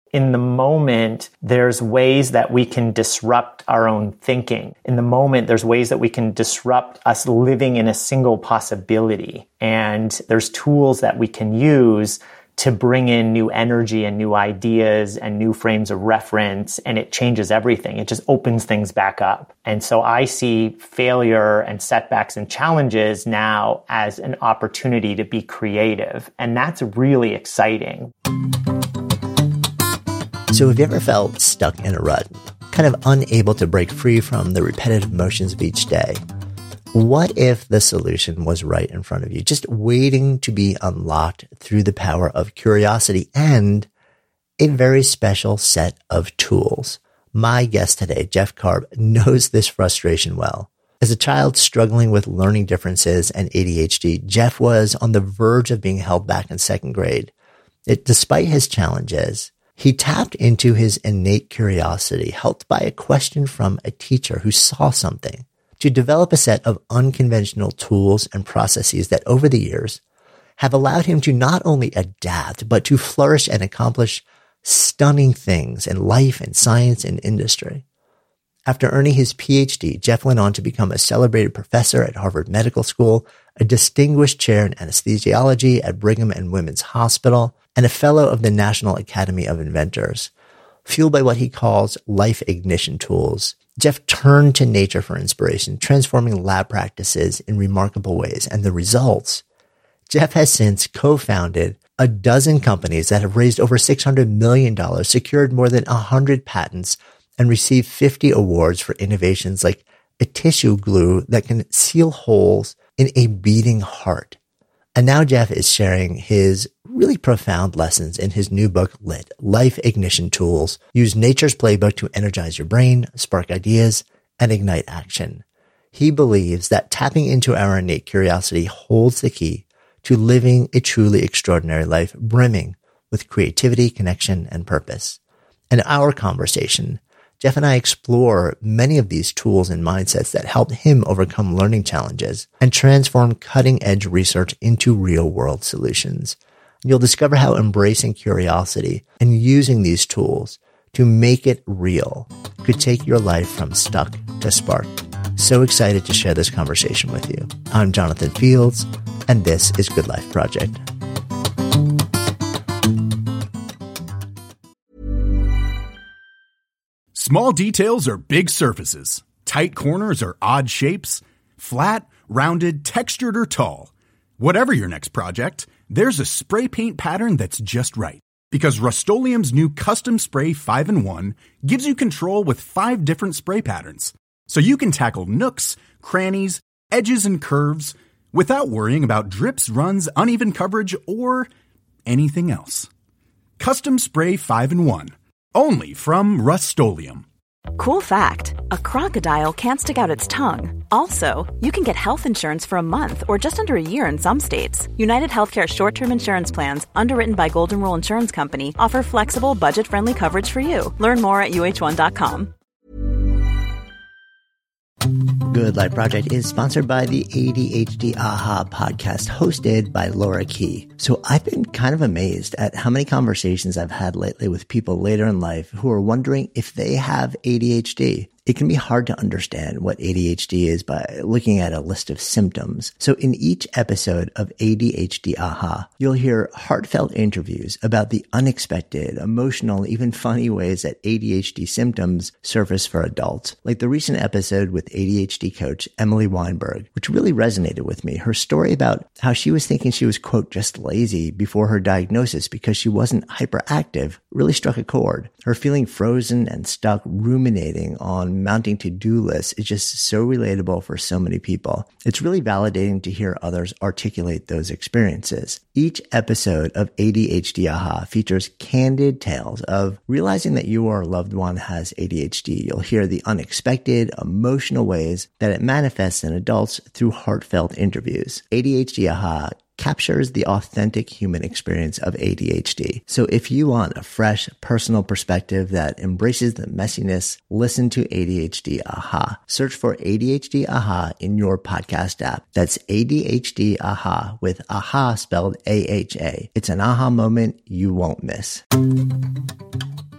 in the moment, there's ways that we can disrupt our own thinking. In the moment, there's ways that we can disrupt us living in a single possibility. And there's tools that we can use to bring in new energy and new ideas and new frames of reference, and it changes everything. It just opens things back up. And so I see failure and setbacks and challenges now as an opportunity to be creative. And that's really exciting. So have you ever felt stuck in a rut, kind of unable to break free from the repetitive motions of each day? What if the solution was right in front of you, just waiting to be unlocked through the power of curiosity and a very special set of tools? My guest today, Jeff Karp, knows this frustration well. As a child struggling with learning differences and ADHD, Jeff was on the verge of being held back in second grade. Despite his challenges, he tapped into his innate curiosity, helped by a question from a teacher who saw something, to develop a set of unconventional tools and processes that over the years have allowed him to not only adapt, but to flourish and accomplish stunning things in life and science and industry. After earning his PhD, Jeff went on to become a celebrated professor at Harvard Medical School, a distinguished chair in anesthesiology at Brigham and Women's Hospital, and a fellow of the National Academy of Inventors. Fueled by what he calls life ignition tools, Jeff turned to nature for inspiration, transforming lab practices in remarkable ways. And the results? Jeff has since co-founded a dozen companies that have raised over $600 million, secured more than 100 patents, and received 50 awards for innovations like a tissue glue that can seal holes in a beating heart. And now Jeff is sharing his really profound lessons in his new book, Lit, Life Ignition Tools. Use nature's playbook to energize your brain, spark ideas, and ignite action. He believes that tapping into our innate curiosity holds the key to living a truly extraordinary life, brimming with creativity, connection, and purpose. In our conversation, Jeff and I explore many of these tools and mindsets that helped him overcome learning challenges and transform cutting-edge research into real-world solutions. You'll discover how embracing curiosity and using these tools to make it real could take your life from stuck to spark. So excited to share this conversation with you. I'm Jonathan Fields, and this is Good Life Project. Small details are big surfaces. Tight corners are odd shapes. Flat, rounded, textured, or tall. Whatever your next project, there's a spray paint pattern that's just right. Because Rust-Oleum's new Custom Spray 5-in-1 gives you control with 5 different spray patterns. So you can tackle nooks, crannies, edges, and curves without worrying about drips, runs, uneven coverage, or anything else. Custom Spray 5-in-1. Only from Rust-Oleum. Cool fact, a crocodile can't stick out its tongue. Also, you can get health insurance for a month or just under a year in some states. United Healthcare short-term insurance plans, underwritten by Golden Rule Insurance Company, offer flexible, budget-friendly coverage for you. Learn more at UH1.com. Good Life Project is sponsored by the ADHD AHA podcast, hosted by Laura Key. So I've been kind of amazed at how many conversations I've had lately with people later in life who are wondering if they have ADHD. It can be hard to understand what ADHD is by looking at a list of symptoms. So in each episode of ADHD AHA, you'll hear heartfelt interviews about the unexpected, emotional, even funny ways that ADHD symptoms surface for adults. Like the recent episode with ADHD coach Emily Weinberg, which really resonated with me. Her story about how she was thinking she was, quote, just lazy before her diagnosis because she wasn't hyperactive really struck a chord. Her feeling frozen and stuck, ruminating on mounting to-do lists is just so relatable for so many people. It's really validating to hear others articulate those experiences. Each episode of ADHD AHA features candid tales of realizing that you or a loved one has ADHD. You'll hear the unexpected, emotional ways that it manifests in adults through heartfelt interviews. ADHD AHA captures the authentic human experience of ADHD. So if you want a fresh, personal perspective that embraces the messiness, listen to ADHD AHA. Search for ADHD AHA in your podcast app. That's ADHD AHA with AHA spelled AHA. It's an aha moment you won't miss.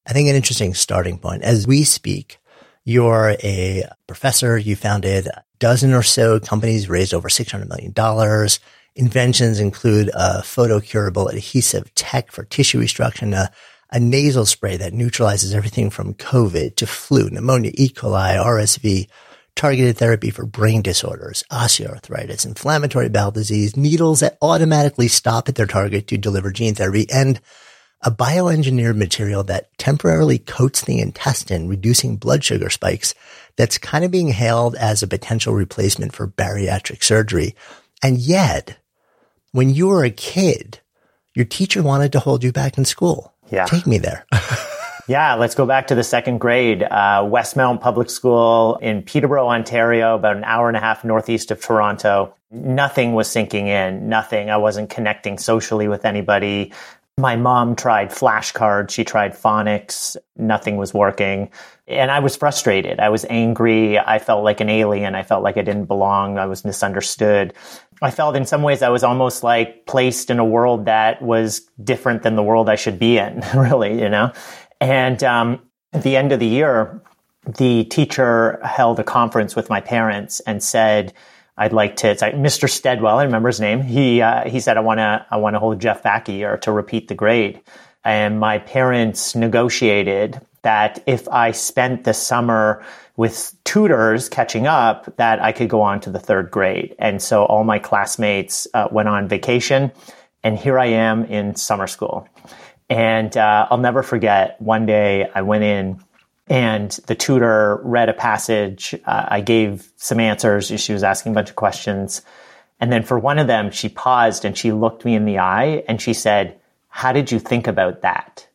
I think an interesting starting point. As we speak, you're a professor. You founded a dozen or so companies, raised over $600 million. Inventions include a photocurable adhesive tech for tissue reconstruction, a nasal spray that neutralizes everything from COVID to flu, pneumonia, E. coli, RSV, targeted therapy for brain disorders, osteoarthritis, inflammatory bowel disease, needles that automatically stop at their target to deliver gene therapy, and a bioengineered material that temporarily coats the intestine, reducing blood sugar spikes, that's kind of being hailed as a potential replacement for bariatric surgery. And yet, when you were a kid, your teacher wanted to hold you back in school. Yeah. Take me there. Yeah, let's go back to the second grade. Westmount Public School in Peterborough, Ontario, about an hour and a half northeast of Toronto. Nothing was sinking in, nothing. I wasn't connecting socially with anybody. My mom tried flashcards. She tried phonics. Nothing was working. And I was frustrated. I was angry. I felt like an alien. I felt like I didn't belong. I was misunderstood. I felt in some ways I was almost like placed in a world that was different than the world I should be in, really, you know? And at the end of the year, the teacher held a conference with my parents and said, I'd like to, it's like Mr. Steadwell, I remember his name. He said, I want to hold Jeff back a year to repeat the grade. And my parents negotiated that if I spent the summer with tutors catching up, that I could go on to the third grade. And so all my classmates went on vacation, and here I am in summer school. And I'll never forget, one day I went in and the tutor read a passage. I gave some answers. She was asking a bunch of questions. And then for one of them, she paused and she looked me in the eye and she said, "How did you think about that?"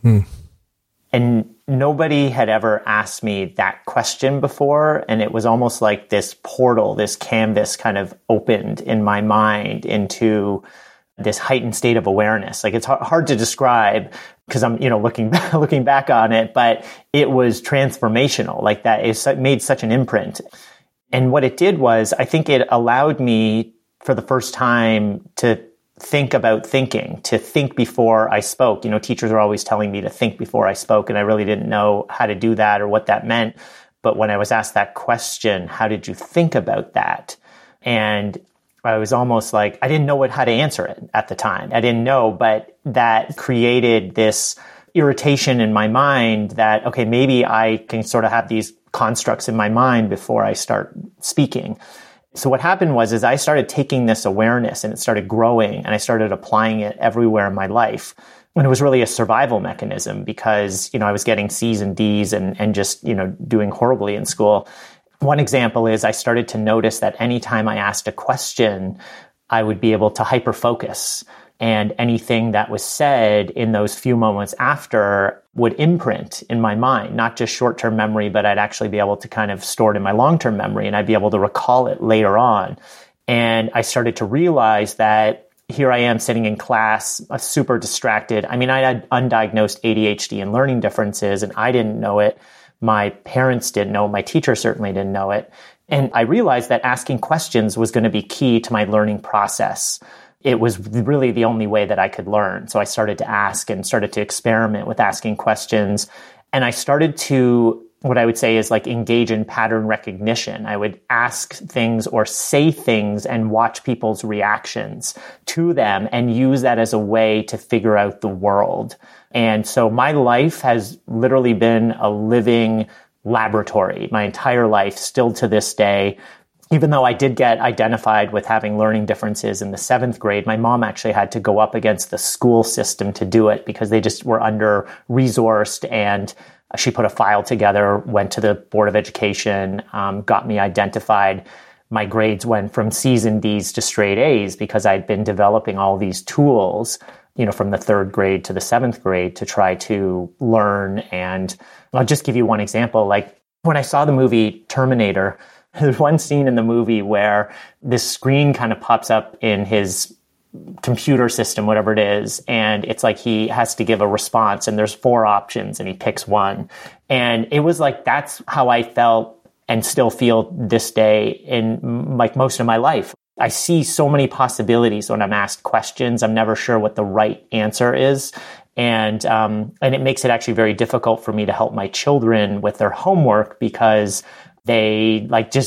And nobody had ever asked me that question before. And it was almost like this portal, this canvas kind of opened in my mind into this heightened state of awareness. Like, it's hard to describe because I'm, looking back on it, but it was transformational. Like, that it made such an imprint. And what it did was, I think it allowed me for the first time to think about thinking, to think before I spoke. Teachers are always telling me to think before I spoke, and I really didn't know how to do that or what that meant. But when I was asked that question, how did you think about that? And I was almost like, I didn't know how to answer it at the time. I didn't know, but that created this irritation in my mind that, okay, maybe I can sort of have these constructs in my mind before I start speaking. So what happened was I started taking this awareness and it started growing, and I started applying it everywhere in my life. And it was really a survival mechanism because, I was getting C's and D's and just, doing horribly in school. One example is I started to notice that anytime I asked a question, I would be able to hyper-focus, and anything that was said in those few moments after would imprint in my mind, not just short-term memory, but I'd actually be able to kind of store it in my long-term memory, and I'd be able to recall it later on. And I started to realize that here I am sitting in class, super distracted. I mean, I had undiagnosed ADHD and learning differences, and I didn't know it. My parents didn't know it. My teacher certainly didn't know it. And I realized that asking questions was going to be key to my learning process. It was really the only way that I could learn. So I started to ask and started to experiment with asking questions. And I started to, what I would say is like engage in pattern recognition. I would ask things or say things and watch people's reactions to them and use that as a way to figure out the world. And so my life has literally been a living laboratory, my entire life, still to this day. Even though I did get identified with having learning differences in the 7th grade, my mom actually had to go up against the school system to do it because they just were under-resourced, and she put a file together, went to the Board of Education, got me identified. My grades went from C's and D's to straight A's because I'd been developing all these tools, from the 3rd grade to the 7th grade to try to learn. And I'll just give you one example. Like when I saw the movie Terminator, there's one scene in the movie where this screen kind of pops up in his computer system, whatever it is. And it's like he has to give a response, and there's 4 options and he picks one. And it was like, that's how I felt and still feel this day in like most of my life. I see so many possibilities when I'm asked questions. I'm never sure what the right answer is. And it makes it actually very difficult for me to help my children with their homework because they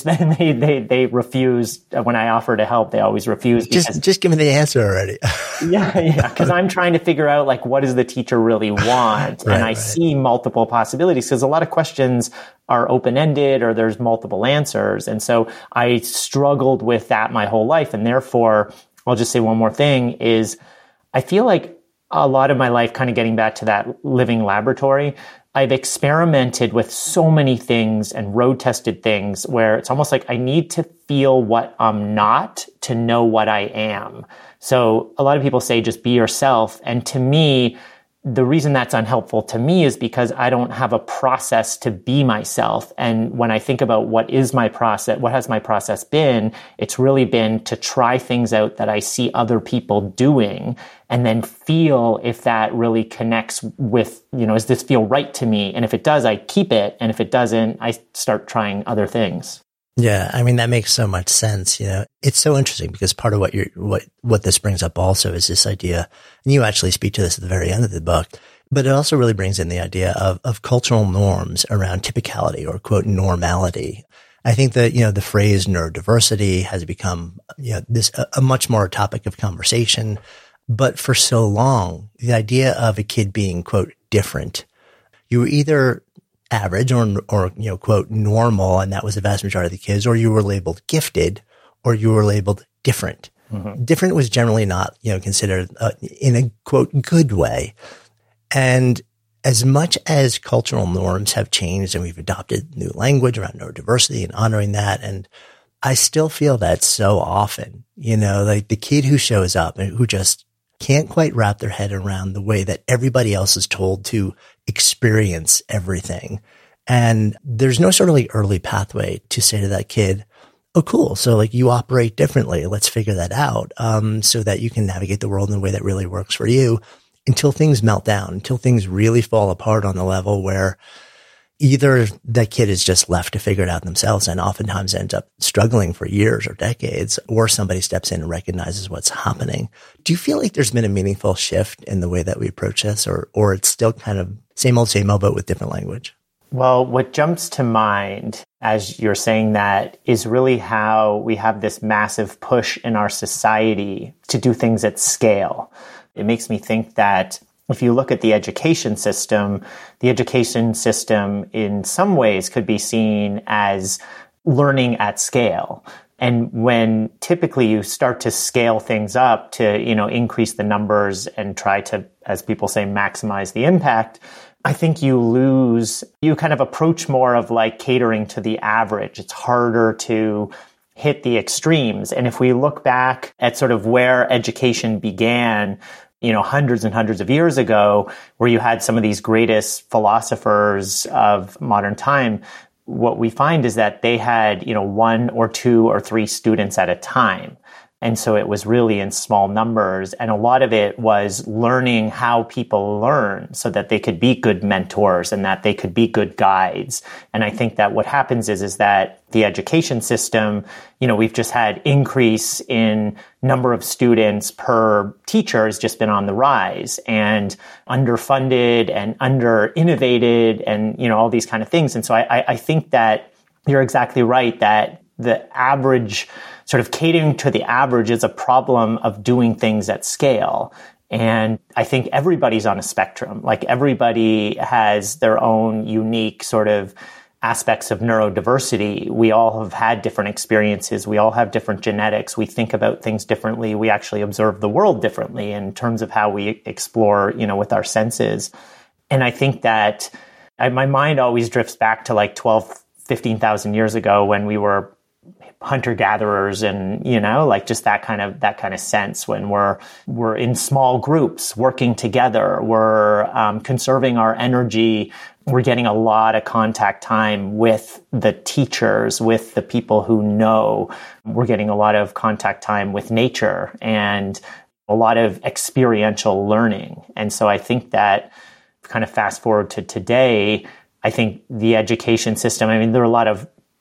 they refuse. When I offer to help, they always refuse. Just give me the answer already. Yeah. Because I'm trying to figure out like, what does the teacher really want? And I see multiple possibilities because a lot of questions are open-ended or there's multiple answers. And so I struggled with that my whole life. And therefore, I'll just say one more thing is I feel like a lot of my life, kind of getting back to that living laboratory, I've experimented with so many things and road tested things where it's almost like I need to feel what I'm not to know what I am. So a lot of people say just be yourself. And to me, the reason that's unhelpful to me is because I don't have a process to be myself. And when I think about what is my process, what has my process been, it's really been to try things out that I see other people doing and then feel if that really connects with, does this feel right to me? And if it does, I keep it. And if it doesn't, I start trying other things. Yeah, I mean, that makes so much sense. It's so interesting because part of what this brings up also is this idea, and you actually speak to this at the very end of the book, but it also really brings in the idea of cultural norms around typicality or quote normality. I think that, the phrase neurodiversity has become, a much more topic of conversation. But for so long, the idea of a kid being quote different, you were either average or quote normal, and that was the vast majority of the kids, or you were labeled gifted or you were labeled different. Mm-hmm. Different was generally not, considered in a quote good way. And as much as cultural norms have changed and we've adopted new language around neurodiversity and honoring that, and I still feel that so often, like the kid who shows up and who just can't quite wrap their head around the way that everybody else is told to experience everything. And there's no sort of like early pathway to say to that kid, oh, cool. So like you operate differently. Let's figure that out. So that you can navigate the world in a way that really works for you until things melt down, until things really fall apart on the level where either that kid is just left to figure it out themselves and oftentimes ends up struggling for years or decades, or somebody steps in and recognizes what's happening. Do you feel like there's been a meaningful shift in the way that we approach this, or it's still kind of same old, but with different language? Well, what jumps to mind as you're saying that is really how we have this massive push in our society to do things at scale. It makes me think that if you look at the education system in some ways could be seen as learning at scale. And when typically you start to scale things up to, increase the numbers and try to, as people say, maximize the impact, I think you kind of approach more of like catering to the average. It's harder to hit the extremes. And if we look back at sort of where education began, hundreds and hundreds of years ago, where you had some of these greatest philosophers of modern time, what we find is that they had, one or two or three students at a time. And so it was really in small numbers. And a lot of it was learning how people learn so that they could be good mentors and that they could be good guides. And I think that what happens is that the education system, we've just had increase in number of students per teacher has just been on the rise, and underfunded and under innovated and, all these kind of things. And so I think that you're exactly right that the average, sort of catering to the average, is a problem of doing things at scale. And I think everybody's on a spectrum. Like everybody has their own unique sort of aspects of neurodiversity. We all have had different experiences. We all have different genetics. We think about things differently. We actually observe the world differently in terms of how we explore, with our senses. And I think that my mind always drifts back to like 15,000 years ago when we were hunter-gatherers and, like just that kind of sense when we're in small groups working together, we're conserving our energy, we're getting a lot of contact time with the teachers, with the people who know, we're getting a lot of contact time with nature and a lot of experiential learning. And so I think that kind of fast forward to today, I think the education system, there are a lot of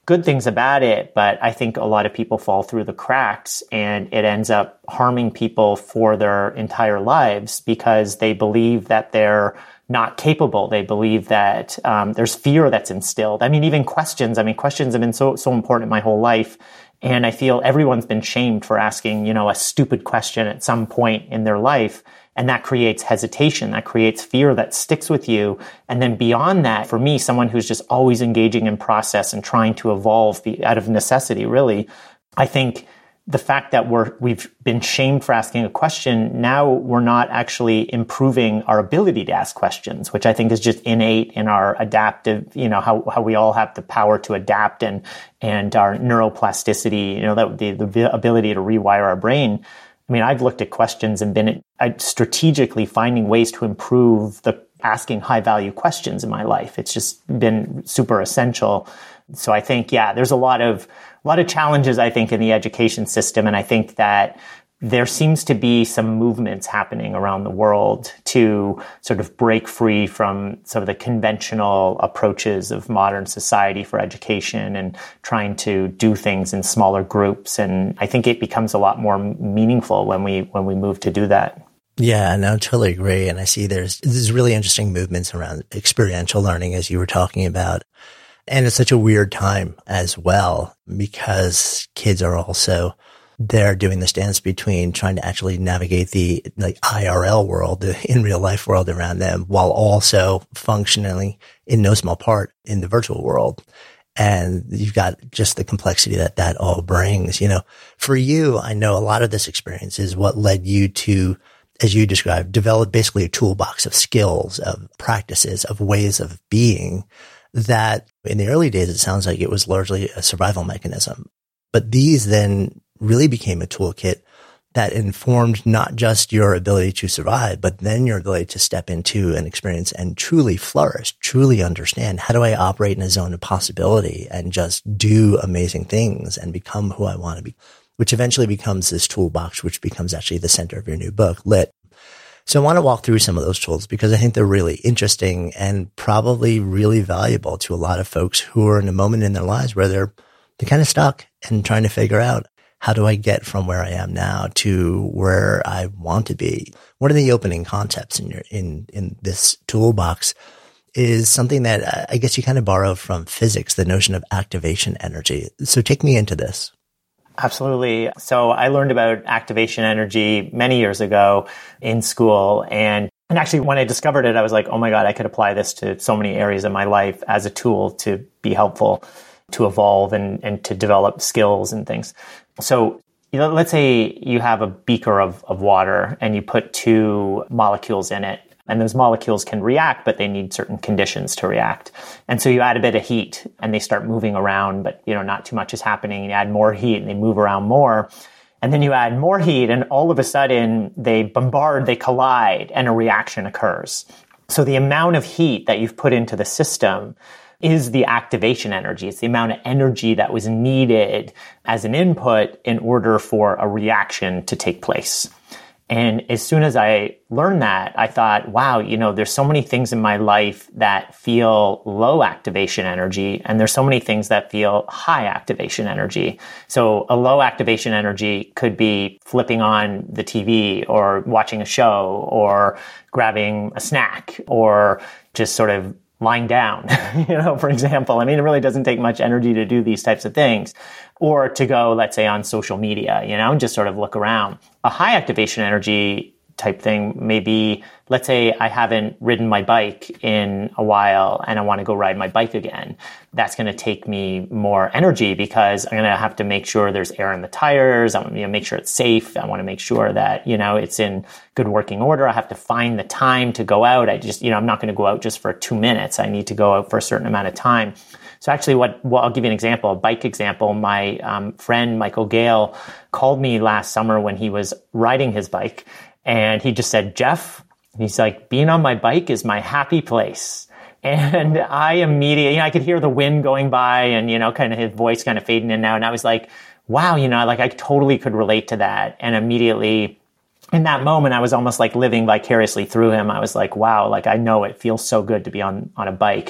good things about it, but I think a lot of people fall through the cracks and it ends up harming people for their entire lives because they believe that they're not capable. They believe that there's fear that's instilled. I mean, even questions. I mean, questions have been so important in my whole life. And I feel everyone's been shamed for asking, a stupid question at some point in their life. And that creates hesitation. That creates fear that sticks with you. And then beyond that, for me, someone who's just always engaging in process and trying to evolve out of necessity, really, I think the fact that we've been shamed for asking a question, now we're not actually improving our ability to ask questions, which I think is just innate in our adaptive, how we all have the power to adapt and our neuroplasticity, the ability to rewire our brain. I mean, I've looked at questions and been strategically finding ways to improve the asking high value questions in my life. It's just been super essential. So I think, there's a lot of challenges, I think, in the education system. And I think that there seems to be some movements happening around the world to sort of break free from some of the conventional approaches of modern society for education and trying to do things in smaller groups. And I think it becomes a lot more meaningful when we move to do that. Yeah, no, I totally agree. And I see there's really interesting movements around experiential learning, as you were talking about. And it's such a weird time as well, because kids are also there doing this dance between trying to actually navigate the IRL world, the in real life world around them, while also functioning in no small part in the virtual world. And you've got just the complexity that all brings. For you, I know a lot of this experience is what led you to, as you described, develop basically a toolbox of skills, of practices, of ways of being that in the early days, it sounds like it was largely a survival mechanism. But these then really became a toolkit that informed not just your ability to survive, but then your ability to step into an experience and truly flourish, truly understand, how do I operate in a zone of possibility and just do amazing things and become who I want to be, which eventually becomes this toolbox, which becomes actually the center of your new book, Lit. So I want to walk through some of those tools because I think they're really interesting and probably really valuable to a lot of folks who are in a moment in their lives where they're kind of stuck and trying to figure out, how do I get from where I am now to where I want to be? One of the opening concepts in this toolbox is something that I guess you kind of borrow from physics, the notion of activation energy. So take me into this. Absolutely. So I learned about activation energy many years ago in school. And actually, when I discovered it, I was like, oh my God, I could apply this to so many areas of my life as a tool to be helpful, to evolve and to develop skills and things. So let's say you have a beaker of water and you put two molecules in it. And those molecules can react, but they need certain conditions to react. And so you add a bit of heat and they start moving around, but not too much is happening. You add more heat and they move around more. And then you add more heat and all of a sudden they collide and a reaction occurs. So the amount of heat that you've put into the system is the activation energy. It's the amount of energy that was needed as an input in order for a reaction to take place. And as soon as I learned that, I thought, wow, there's so many things in my life that feel low activation energy, and there's so many things that feel high activation energy. So a low activation energy could be flipping on the TV or watching a show or grabbing a snack or just sort of lying down, for example. I mean, it really doesn't take much energy to do these types of things. Or to go, let's say, on social media, and just sort of look around. A high activation energy type thing may be, let's say I haven't ridden my bike in a while and I want to go ride my bike again. That's going to take me more energy because I'm going to have to make sure there's air in the tires. I want to make sure it's safe. I want to make sure that, it's in good working order. I have to find the time to go out. I'm not going to go out just for 2 minutes. I need to go out for a certain amount of time. So actually I'll give you an example, a bike example. My friend, Michael Gale, called me last summer when he was riding his bike. And he just said, Jeff, he's like, being on my bike is my happy place. And I immediately, I could hear the wind going by and, kind of his voice kind of fading in and out. And I was like, wow, I totally could relate to that. And immediately in that moment, I was almost like living vicariously through him. I was like, wow, I know it feels so good to be on a bike.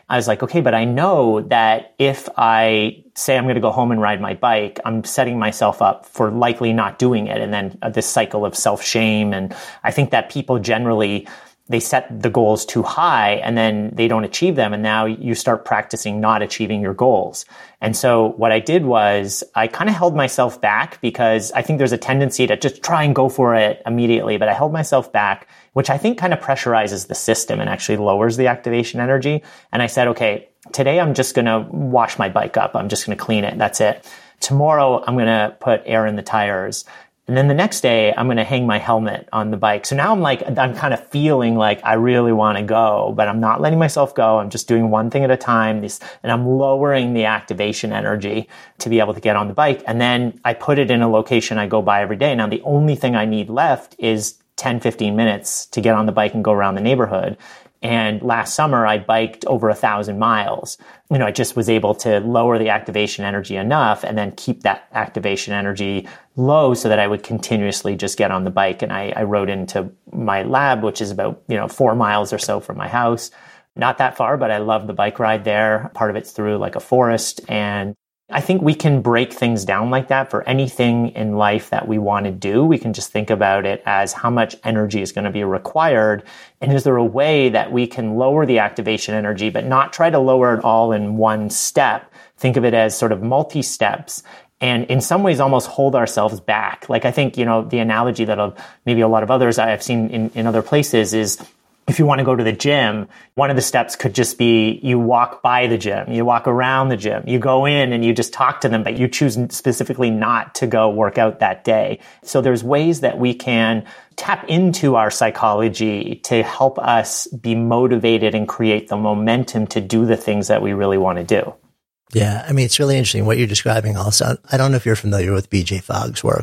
I was like, okay, but I know that if I say I'm going to go home and ride my bike, I'm setting myself up for likely not doing it. And then this cycle of self-shame. And I think that people generally, they set the goals too high and then they don't achieve them. And now you start practicing not achieving your goals. And so what I did was I kind of held myself back because I think there's a tendency to just try and go for it immediately. But I held myself back, which I think kind of pressurizes the system and actually lowers the activation energy. And I said, okay, today I'm just going to wash my bike up. I'm just going to clean it. That's it. Tomorrow I'm going to put air in the tires. And then the next day, I'm going to hang my helmet on the bike. So now I'm kind of feeling like I really want to go, but I'm not letting myself go. I'm just doing one thing at a time. And I'm lowering the activation energy to be able to get on the bike. And then I put it in a location I go by every day. Now, the only thing I need left is 10, 15 minutes to get on the bike and go around the neighborhood. And last summer, I biked over 1,000 miles. I just was able to lower the activation energy enough and then keep that activation energy low so that I would continuously just get on the bike. And I rode into my lab, which is about, 4 miles or so from my house. Not that far, but I love the bike ride there. Part of it's through like a forest. And I think we can break things down like that for anything in life that we want to do. We can just think about it as how much energy is going to be required. And is there a way that we can lower the activation energy, but not try to lower it all in one step? Think of it as sort of multi-steps. And in some ways, almost hold ourselves back. Like I think, the analogy that maybe a lot of others I've seen in other places is, if you want to go to the gym, one of the steps could just be you walk by the gym, you walk around the gym, you go in and you just talk to them, but you choose specifically not to go work out that day. So there's ways that we can tap into our psychology to help us be motivated and create the momentum to do the things that we really want to do. Yeah. I mean, it's really interesting what you're describing also. I don't know if you're familiar with BJ Fogg's work,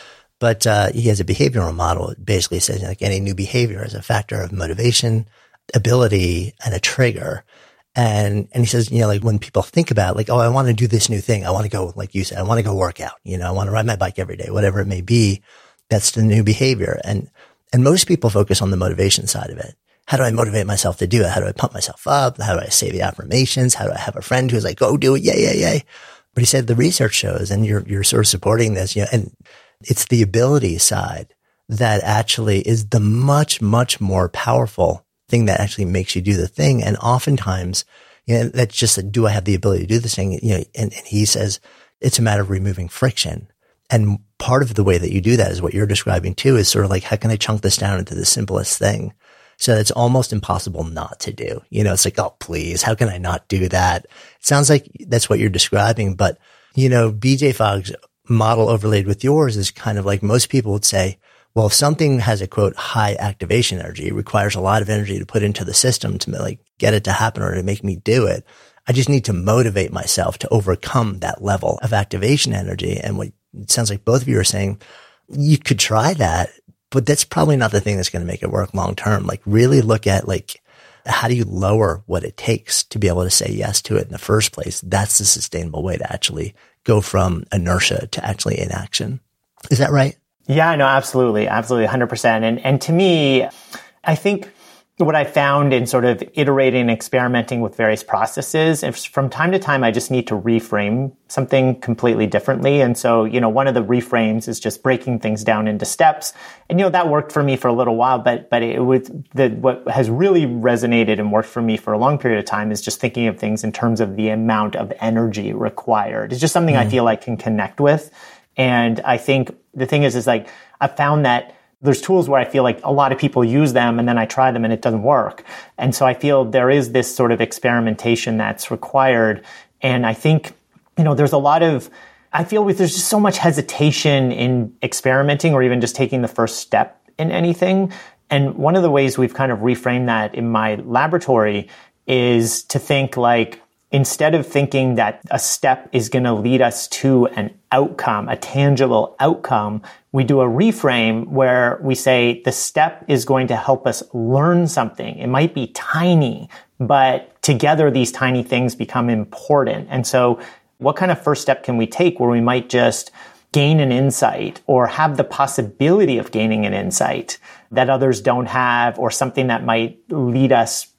but he has a behavioral model. It basically says like any new behavior is a factor of motivation, ability, and a trigger. And he says, like when people think about like, oh, I want to do this new thing. I want to go, like you said, I want to go work out. I want to ride my bike every day, whatever it may be. That's the new behavior. And most people focus on the motivation side of it. How do I motivate myself to do it? How do I pump myself up? How do I say the affirmations? How do I have a friend who's like, go do it. Yay, yay, yay. But he said the research shows, and you're sort of supporting this, and it's the ability side that actually is the much, much more powerful thing that actually makes you do the thing. And oftentimes, that's just, do I have the ability to do this thing? And he says it's a matter of removing friction. And part of the way that you do that is what you're describing too, is sort of like, how can I chunk this down into the simplest thing? So it's almost impossible not to do. It's like, oh, please, how can I not do that? It sounds like that's what you're describing. But, BJ Fogg's model overlaid with yours is kind of like most people would say, well, if something has a quote high activation energy, it requires a lot of energy to put into the system to like get it to happen or to make me do it. I just need to motivate myself to overcome that level of activation energy. And what it sounds like both of you are saying, you could try that, but that's probably not the thing that's going to make it work long term. Like really look at like, how do you lower what it takes to be able to say yes to it in the first place? That's the sustainable way to actually go from inertia to actually inaction. Is that right? Yeah, no, absolutely. Absolutely. 100%. And to me, I think what I found in sort of iterating and experimenting with various processes, if from time to time, I just need to reframe something completely differently. And so, one of the reframes is just breaking things down into steps. And, that worked for me for a little while, but it was what has really resonated and worked for me for a long period of time is just thinking of things in terms of the amount of energy required. It's just something I feel I can connect with. And I think the thing is like, I found that there's tools where I feel like a lot of people use them and then I try them and it doesn't work. And so I feel there is this sort of experimentation that's required. And I think, there's a lot of, I feel there's just so much hesitation in experimenting or even just taking the first step in anything. And one of the ways we've kind of reframed that in my laboratory is to think like, instead of thinking that a step is going to lead us to an outcome, a tangible outcome, we do a reframe where we say the step is going to help us learn something. It might be tiny, but together these tiny things become important. And so what kind of first step can we take where we might just gain an insight or have the possibility of gaining an insight that others don't have, or something that might lead us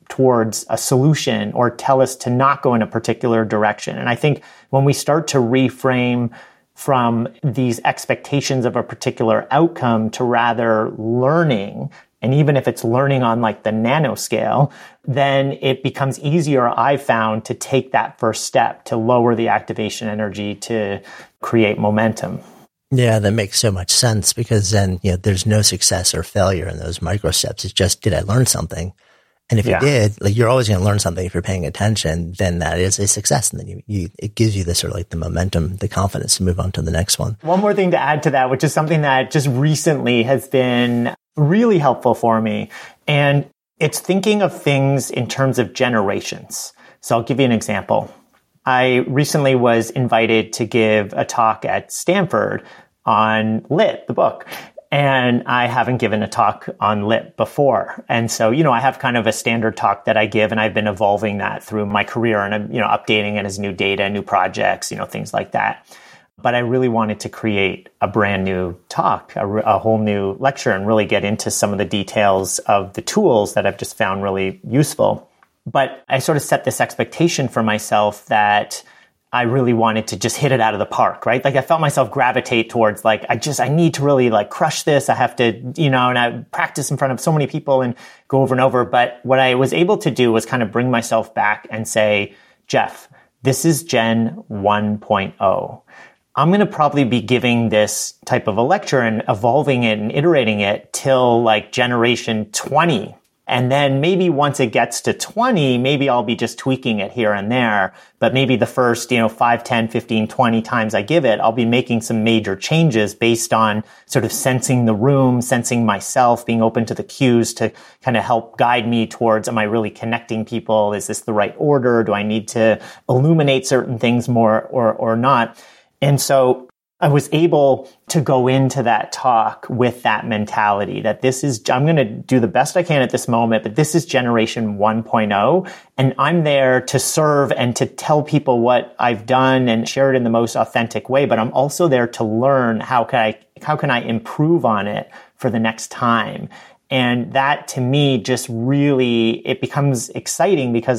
towards a solution or tell us to not go in a particular direction. And I think when we start to reframe from these expectations of a particular outcome to rather learning, and even if it's learning on like the nanoscale, then it becomes easier, I've found, to take that first step to lower the activation energy to create momentum. Yeah, that makes so much sense, because then, there's no success or failure in those micro steps. It's just, did I learn something? And if you did, like, you're always going to learn something if you're paying attention, then that is a success. And then it gives you this sort of like the momentum, the confidence to move on to the next one. One more thing to add to that, which is something that just recently has been really helpful for me. And it's thinking of things in terms of generations. So I'll give you an example. I recently was invited to give a talk at Stanford on Lit, the book. And I haven't given a talk on Lit before. And so, I have kind of a standard talk that I give, and I've been evolving that through my career, and I'm, updating it as new data, new projects, things like that. But I really wanted to create a brand new talk, a whole new lecture, and really get into some of the details of the tools that I've just found really useful. But I sort of set this expectation for myself that I really wanted to just hit it out of the park, right? Like I felt myself gravitate towards like, I need to really like crush this. I have to, and I practice in front of so many people and go over and over. But what I was able to do was kind of bring myself back and say, Jeff, this is Gen 1.0. I'm going to probably be giving this type of a lecture and evolving it and iterating it till like generation 20. And then maybe once it gets to 20, maybe I'll be just tweaking it here and there. But maybe the first, 5, 10, 15, 20 times I give it, I'll be making some major changes based on sort of sensing the room, sensing myself, being open to the cues to kind of help guide me towards, am I really connecting people? Is this the right order? Do I need to illuminate certain things more or not? And so I was able to go into that talk with that mentality that I'm going to do the best I can at this moment, but this is generation 1.0, and I'm there to serve and to tell people what I've done and share it in the most authentic way. But I'm also there to learn how can I improve on it for the next time. And that to me just really, it becomes exciting because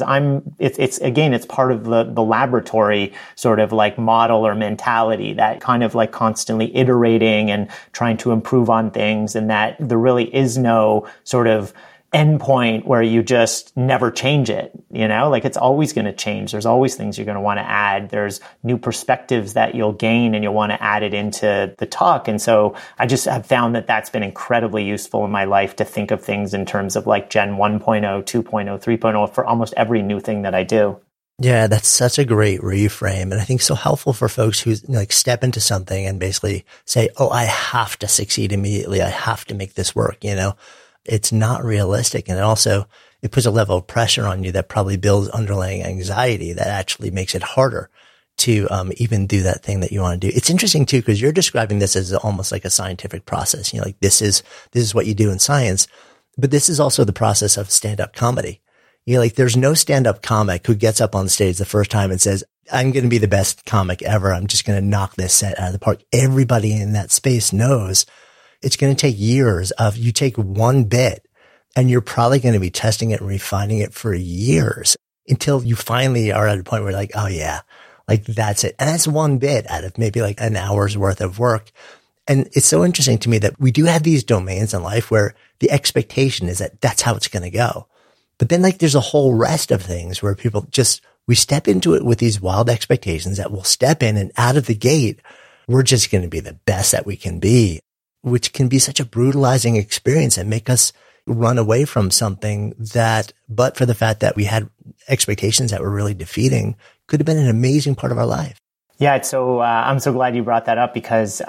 it's part of the laboratory sort of like model or mentality, that kind of like constantly iterating and trying to improve on things, and that there really is no sort of endpoint where you just never change it, like it's always going to change. There's always things you're going to want to add. There's new perspectives that you'll gain and you'll want to add it into the talk. And so I just have found that that's been incredibly useful in my life to think of things in terms of like Gen 1.0, 2.0, 3.0 for almost every new thing that I do. Yeah, that's such a great reframe. And I think so helpful for folks who like step into something and basically say, oh, I have to succeed immediately. I have to make this work, It's not realistic. And it puts a level of pressure on you that probably builds underlying anxiety that actually makes it harder to even do that thing that you want to do. It's interesting too, because you're describing this as almost like a scientific process. Like this is what you do in science, but this is also the process of stand-up comedy. Like there's no stand-up comic who gets up on stage the first time and says, I'm going to be the best comic ever. I'm just going to knock this set out of the park. Everybody in that space knows it's going to take years of, you take one bit and you're probably going to be testing it and refining it for years until you finally are at a point where you're like, oh yeah, like that's it. And that's one bit out of maybe like an hour's worth of work. And it's so interesting to me that we do have these domains in life where the expectation is that that's how it's going to go. But then like there's a whole rest of things where we step into it with these wild expectations that we'll step in, and out of the gate, we're just going to be the best that we can be, which can be such a brutalizing experience and make us run away from something that, but for the fact that we had expectations that were really defeating, could have been an amazing part of our life. Yeah, so I'm so glad you brought that up because,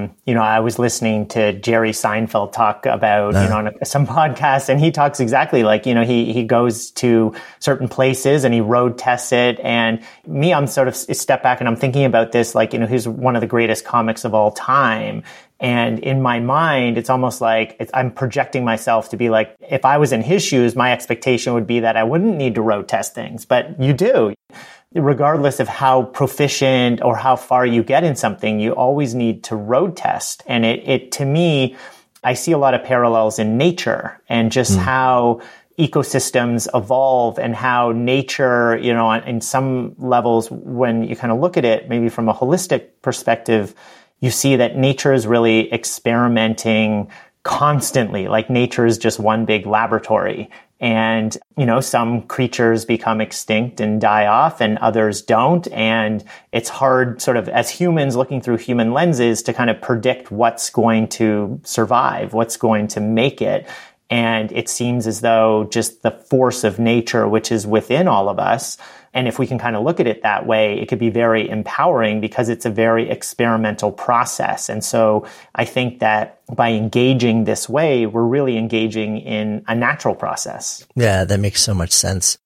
I was listening to Jerry Seinfeld talk about, on some podcasts, and he talks exactly like, he goes to certain places and he road tests it. And I'm sort of step back and I'm thinking about this, like, he's one of the greatest comics of all time. And in my mind, it's almost like I'm projecting myself to be like, if I was in his shoes, my expectation would be that I wouldn't need to road test things, but you do. Regardless of how proficient or how far you get in something, you always need to road test. And it to me, I see a lot of parallels in nature and just how ecosystems evolve and how nature, in some levels, when you kind of look at it, maybe from a holistic perspective, you see that nature is really experimenting constantly. Like nature is just one big laboratory. And, some creatures become extinct and die off and others don't. And it's hard sort of as humans looking through human lenses to kind of predict what's going to survive, what's going to make it. And it seems as though just the force of nature, which is within all of us, and if we can kind of look at it that way, it could be very empowering because it's a very experimental process. And so I think that by engaging this way, we're really engaging in a natural process. Yeah, that makes so much sense.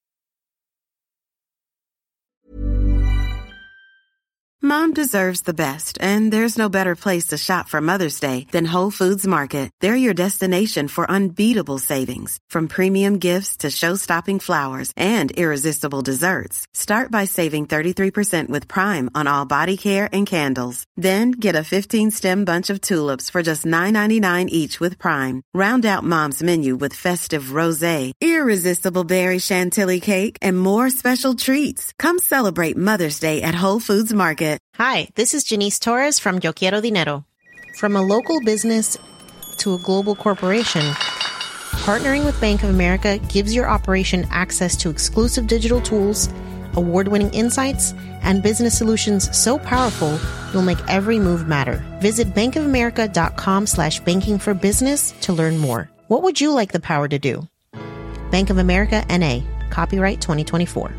Mom deserves the best, and there's no better place to shop for Mother's Day than Whole Foods Market. They're your destination for unbeatable savings, from premium gifts to show-stopping flowers and irresistible desserts. Start by saving 33% with Prime on all body care and candles. Then get a 15-stem bunch of tulips for just $9.99 each with Prime. Round out Mom's menu with festive rosé, irresistible berry chantilly cake, and more special treats. Come celebrate Mother's Day at Whole Foods Market. Hi, this is Janice Torres from Yo Quiero Dinero. From a local business to a global corporation, partnering with Bank of America gives your operation access to exclusive digital tools, award-winning insights, and business solutions so powerful you'll make every move matter. Visit bankofamerica.com/banking for business to learn more. What would you like the power to do? Bank of America, N.A. Copyright 2024.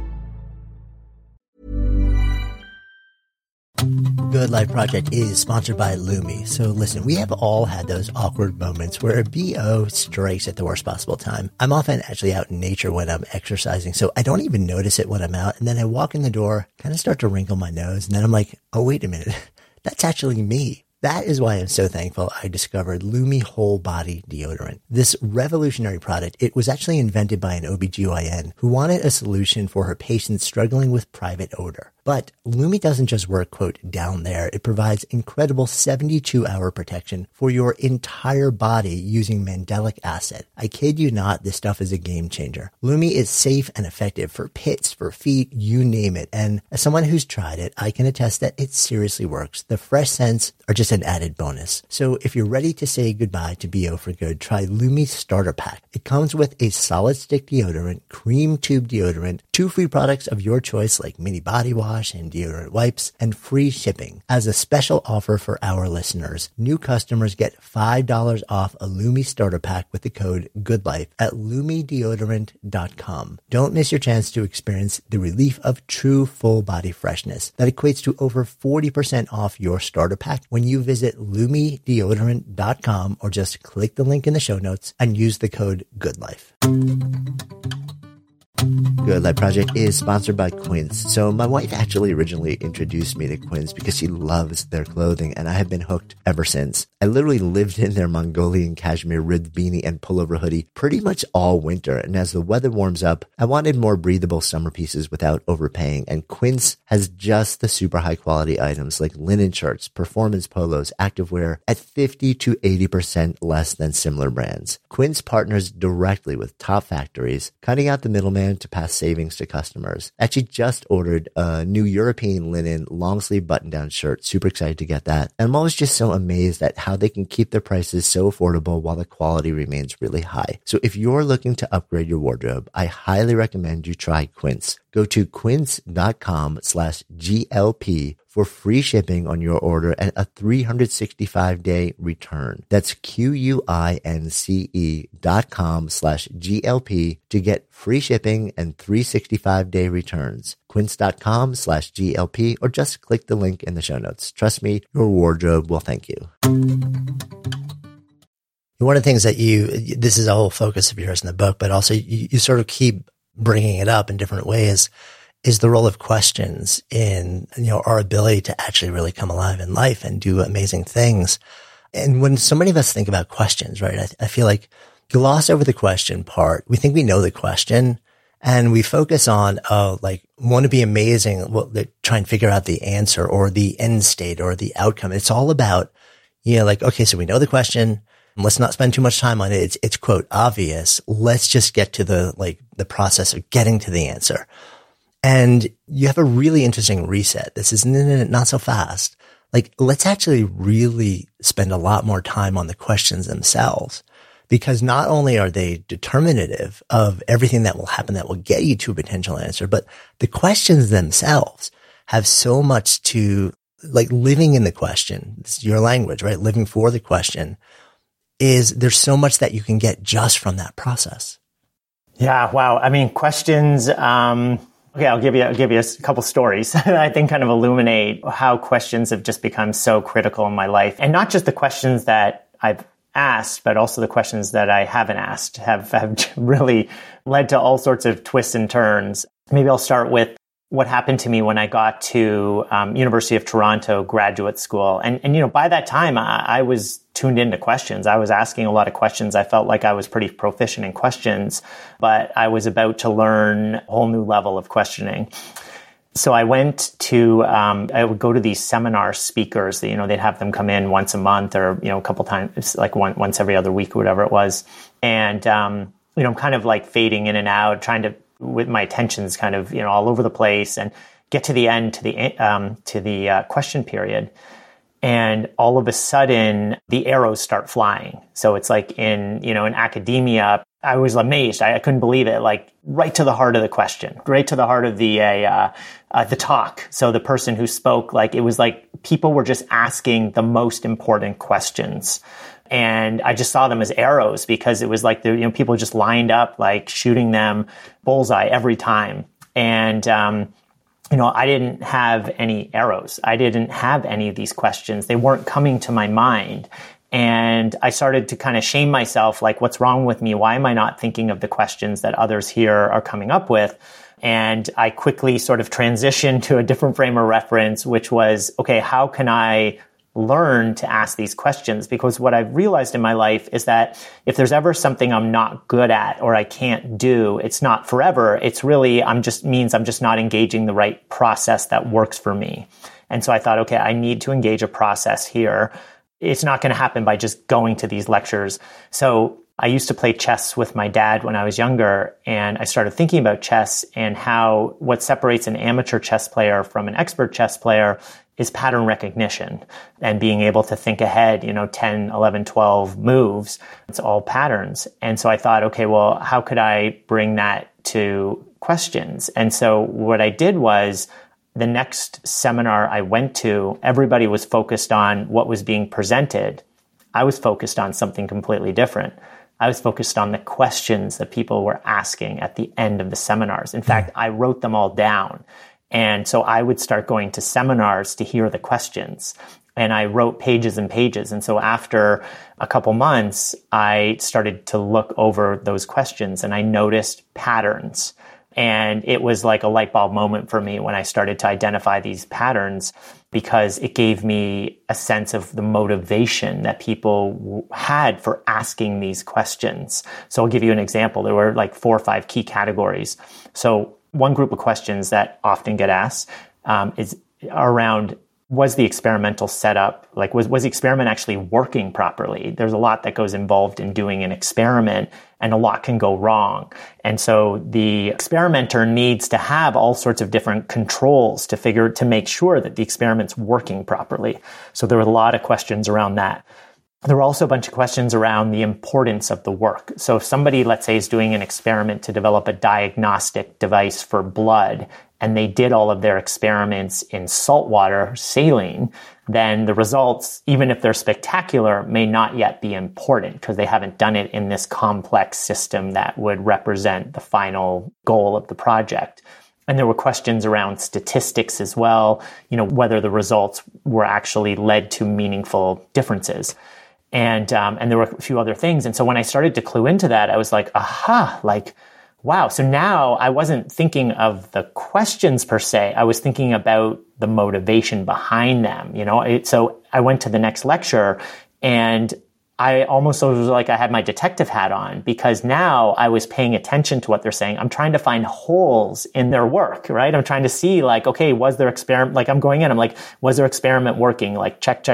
Good Life Project is sponsored by Lumi. So listen, we have all had those awkward moments where a BO strikes at the worst possible time. I'm often actually out in nature when I'm exercising, so I don't even notice it when I'm out. And then I walk in the door, kind of start to wrinkle my nose. And then I'm like, oh, wait a minute. That's actually me. That is why I'm so thankful I discovered Lumi Whole Body Deodorant. This revolutionary product, it was actually invented by an OBGYN who wanted a solution for her patients struggling with private odor. But Lumi doesn't just work, quote, down there. It provides incredible 72-hour protection for your entire body using mandelic acid. I kid you not, this stuff is a game changer. Lumi is safe and effective for pits, for feet, you name it. And as someone who's tried it, I can attest that it seriously works. The fresh scents are just an added bonus. So if you're ready to say goodbye to BO for good, try Lumi's Starter Pack. It comes with a solid stick deodorant, cream tube deodorant, 2 free products of your choice like mini body wash and deodorant wipes, and free shipping. As a special offer for our listeners, new customers get $5 off a Lumi Starter Pack with the code GOODLIFE at LumiDeodorant.com. Don't miss your chance to experience the relief of true full body freshness that equates to over 40% off your starter pack when you visit LumiDeodorant.com or just click the link in the show notes and use the code GOODLIFE. Good Life Project is sponsored by Quince. So my wife actually originally introduced me to Quince because she loves their clothing, and I have been hooked ever since. I literally lived in their Mongolian cashmere ribbed beanie and pullover hoodie pretty much all winter, and as the weather warms up, I wanted more breathable summer pieces without overpaying, and Quince has just the super high quality items like linen shirts, performance polos, activewear at 50 to 80% less than similar brands. Quince partners directly with top factories, cutting out the middleman to pass savings to customers. Actually just ordered a new European linen long sleeve button down shirt. Super excited to get that. And I'm always just so amazed at how they can keep their prices so affordable while the quality remains really high. So if you're looking to upgrade your wardrobe, I highly recommend you try Quince. Go to quince.com/GLP for free shipping on your order and a 365-day return. That's QUINCE.com/GLP to get free shipping and 365-day returns. Quince.com/GLP or just click the link in the show notes. Trust me, your wardrobe will thank you. One of the things that this is a whole focus of yours in the book, but also you sort of keep bringing it up in different ways, is the role of questions in, our ability to actually really come alive in life and do amazing things. And when so many of us think about questions, right, I feel like gloss over the question part. We think we know the question and we focus on, want to be amazing. Well, try and figure out the answer or the end state or the outcome. It's all about, okay, so we know the question. Let's not spend too much time on it. It's quote obvious. Let's just get to the process of getting to the answer. And you have a really interesting reset. This is not so fast. Like, let's actually really spend a lot more time on the questions themselves, because not only are they determinative of everything that will happen that will get you to a potential answer, but the questions themselves have so much to, like, living in the question. This is your language, right? Living for the question there's so much that you can get just from that process. Yeah. Wow. I mean, questions, okay, I'll give you a couple stories that I think kind of illuminate how questions have just become so critical in my life. And not just the questions that I've asked, but also the questions that I haven't asked have really led to all sorts of twists and turns. Maybe I'll start with what happened to me when I got to University of Toronto graduate school. And by that time, I was tuned into questions. I was asking a lot of questions. I felt like I was pretty proficient in questions, but I was about to learn a whole new level of questioning. So I went to, I would go to these seminar speakers that, they'd have them come in once a month or, a couple times, like once every other week or whatever it was. And, I'm kind of like fading in and out, with my attentions kind of, all over the place, and get to the end, to the question period. And all of a sudden the arrows start flying. So it's like in academia, I was amazed. I couldn't believe it. Like right to the heart of the question, right to the heart of the talk. So the person who spoke, like, it was like people were just asking the most important questions. And I just saw them as arrows, because it was like people just lined up, like shooting them bullseye every time. And, I didn't have any arrows. I didn't have any of these questions. They weren't coming to my mind. And I started to kind of shame myself, like, what's wrong with me? Why am I not thinking of the questions that others here are coming up with? And I quickly sort of transitioned to a different frame of reference, which was, okay, how can I learn to ask these questions? Because what I've realized in my life is that if there's ever something I'm not good at or I can't do, it's not forever. It's really, means I'm just not engaging the right process that works for me. And so I thought, okay, I need to engage a process here. It's not going to happen by just going to these lectures. So I used to play chess with my dad when I was younger, and I started thinking about chess and how what separates an amateur chess player from an expert chess player is pattern recognition and being able to think ahead, 10, 11, 12 moves. It's all patterns. And so I thought, okay, well, how could I bring that to questions? And so what I did was, the next seminar I went to, everybody was focused on what was being presented. I was focused on something completely different. I was focused on the questions that people were asking at the end of the seminars. In fact, I wrote them all down. And so I would start going to seminars to hear the questions. And I wrote pages and pages. And so after a couple months, I started to look over those questions and I noticed patterns. And it was like a light bulb moment for me when I started to identify these patterns, because it gave me a sense of the motivation that people had for asking these questions. So I'll give you an example. There were like 4 or 5 key categories. So one group of questions that often get asked is around, was the experimental setup, like was the experiment actually working properly? There's a lot that goes involved in doing an experiment, and a lot can go wrong. And so the experimenter needs to have all sorts of different controls to make sure that the experiment's working properly. So there were a lot of questions around that. There were also a bunch of questions around the importance of the work. So if somebody, let's say, is doing an experiment to develop a diagnostic device for blood, and they did all of their experiments in saltwater, saline, then the results, even if they're spectacular, may not yet be important because they haven't done it in this complex system that would represent the final goal of the project. And there were questions around statistics as well, whether the results were actually led to meaningful differences. And there were a few other things. And so when I started to clue into that, I was like, aha, like, wow. So now I wasn't thinking of the questions per se. I was thinking about the motivation behind them, So I went to the next lecture and I almost was like I had my detective hat on, because now I was paying attention to what they're saying. I'm trying to find holes in their work, right? I'm trying to see like, okay, was their experiment, like I'm going in, I'm like, was their experiment working? Like check,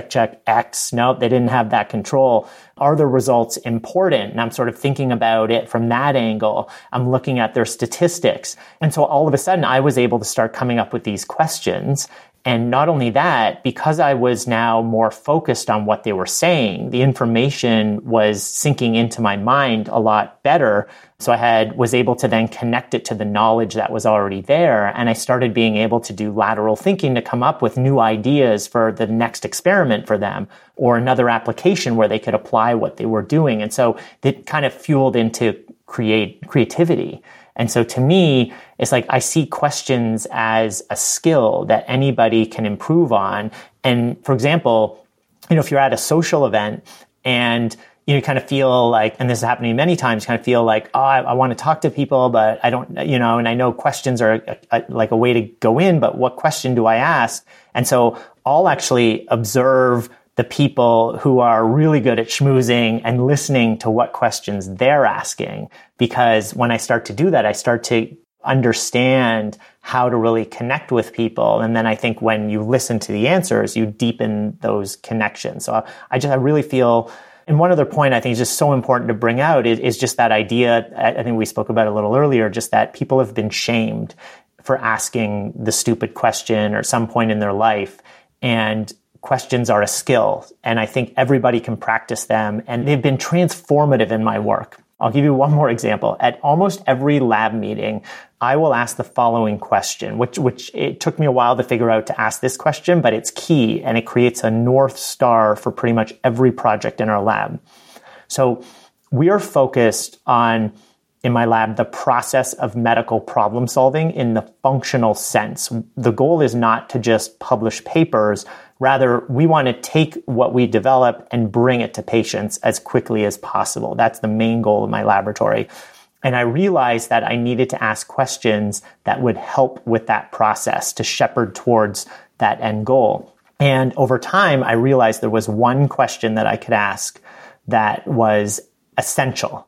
X. Nope, they didn't have that control. Are the results important? And I'm sort of thinking about it from that angle. I'm looking at their statistics. And so all of a sudden I was able to start coming up with these questions. And not only that, because I was now more focused on what they were saying, the information was sinking into my mind a lot better. So I was able to then connect it to the knowledge that was already there. And I started being able to do lateral thinking to come up with new ideas for the next experiment for them, or another application where they could apply what they were doing. And so it kind of fueled into creativity. And so to me, it's like I see questions as a skill that anybody can improve on. And for example, if you're at a social event and you kind of feel like, and this is happening many times, kind of feel like, oh, I want to talk to people, but I don't, and I know questions are like a way to go in, but what question do I ask? And so I'll actually observe the people who are really good at schmoozing and listening to what questions they're asking. Because when I start to do that, I start to understand how to really connect with people. And then I think when you listen to the answers, you deepen those connections. So I really feel, and one other point I think is just so important to bring out is just that idea, I think we spoke about it a little earlier, just that people have been shamed for asking the stupid question or some point in their life. And questions are a skill, and I think everybody can practice them, and they've been transformative in my work. I'll give you one more example. At almost every lab meeting, I will ask the following question, which it took me a while to figure out to ask this question, but it's key, and it creates a North Star for pretty much every project in our lab. So we are focused on, in my lab, the process of medical problem solving in the functional sense. The goal is not to just publish papers. Rather, we want to take what we develop and bring it to patients as quickly as possible. That's the main goal of my laboratory. And I realized that I needed to ask questions that would help with that process to shepherd towards that end goal. And over time, I realized there was one question that I could ask that was essential.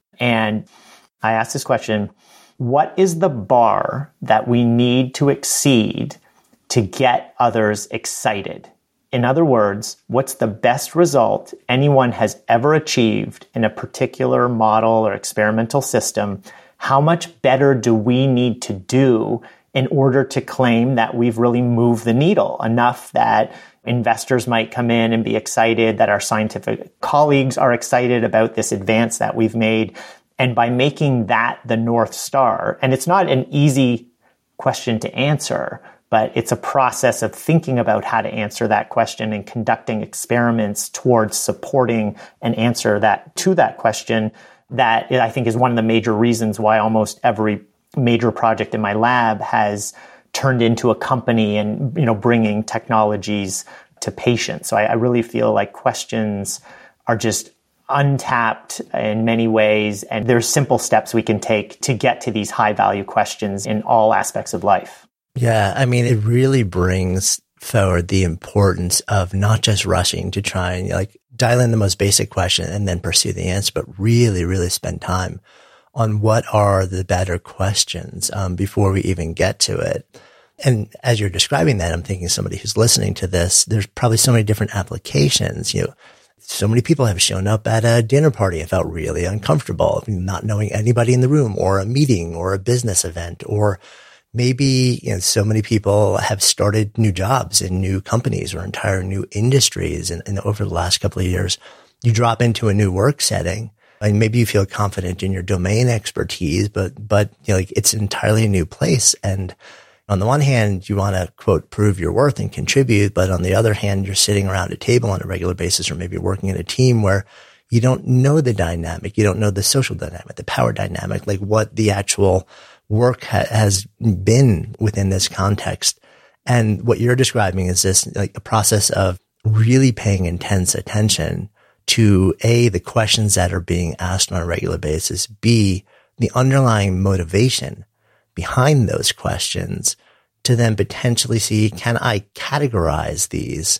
And I asked this question: what is the bar that we need to exceed to get others excited? In other words, what's the best result anyone has ever achieved in a particular model or experimental system? How much better do we need to do in order to claim that we've really moved the needle enough that investors might come in and be excited, that our scientific colleagues are excited about this advance that we've made? And by making that the North Star, and it's not an easy question to answer, but it's a process of thinking about how to answer that question and conducting experiments towards supporting an answer to that question, that I think is one of the major reasons why almost every major project in my lab has turned into a company and, bringing technologies to patients. So I really feel like questions are just untapped in many ways, and there's simple steps we can take to get to these high value questions in all aspects of life. Yeah, I mean, it really brings forward the importance of not just rushing to try and dial in the most basic question and then pursue the answer, but really, really spend time on what are the better questions before we even get to it. And as you're describing that, I'm thinking somebody who's listening to this, there's probably so many different applications. So many people have shown up at a dinner party and felt really uncomfortable, not knowing anybody in the room, or a meeting or a business event, or maybe, so many people have started new jobs in new companies or entire new industries. And over the last couple of years, you drop into a new work setting and maybe you feel confident in your domain expertise, but it's entirely a new place. And on the one hand, you want to, quote, prove your worth and contribute. But on the other hand, you're sitting around a table on a regular basis, or maybe working in a team where you don't know the dynamic. You don't know the social dynamic, the power dynamic, like what the actual work has been within this context. And what you're describing is this, a process of really paying intense attention to A, the questions that are being asked on a regular basis, B, the underlying motivation behind those questions, to then potentially see, can I categorize these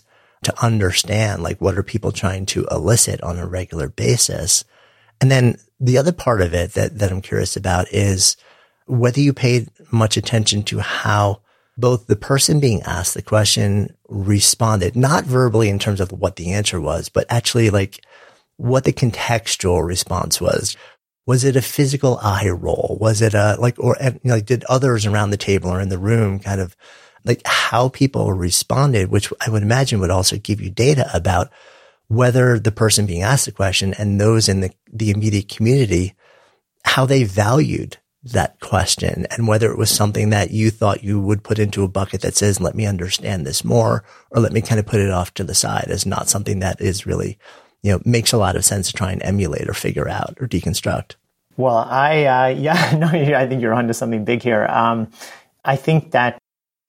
to understand, like, what are people trying to elicit on a regular basis? And then the other part of it that I'm curious about is whether you paid much attention to how both the person being asked the question responded, not verbally in terms of what the answer was, but actually like what the contextual response was. Was it a physical eye roll? Was it did others around the table or in the room kind of like how people responded, which I would imagine would also give you data about whether the person being asked the question and those in the immediate community, how they valued that question and whether it was something that you thought you would put into a bucket that says, let me understand this more, or let me kind of put it off to the side as not something that is really, makes a lot of sense to try and emulate or figure out or deconstruct. Well, I think you're onto something big here. I think that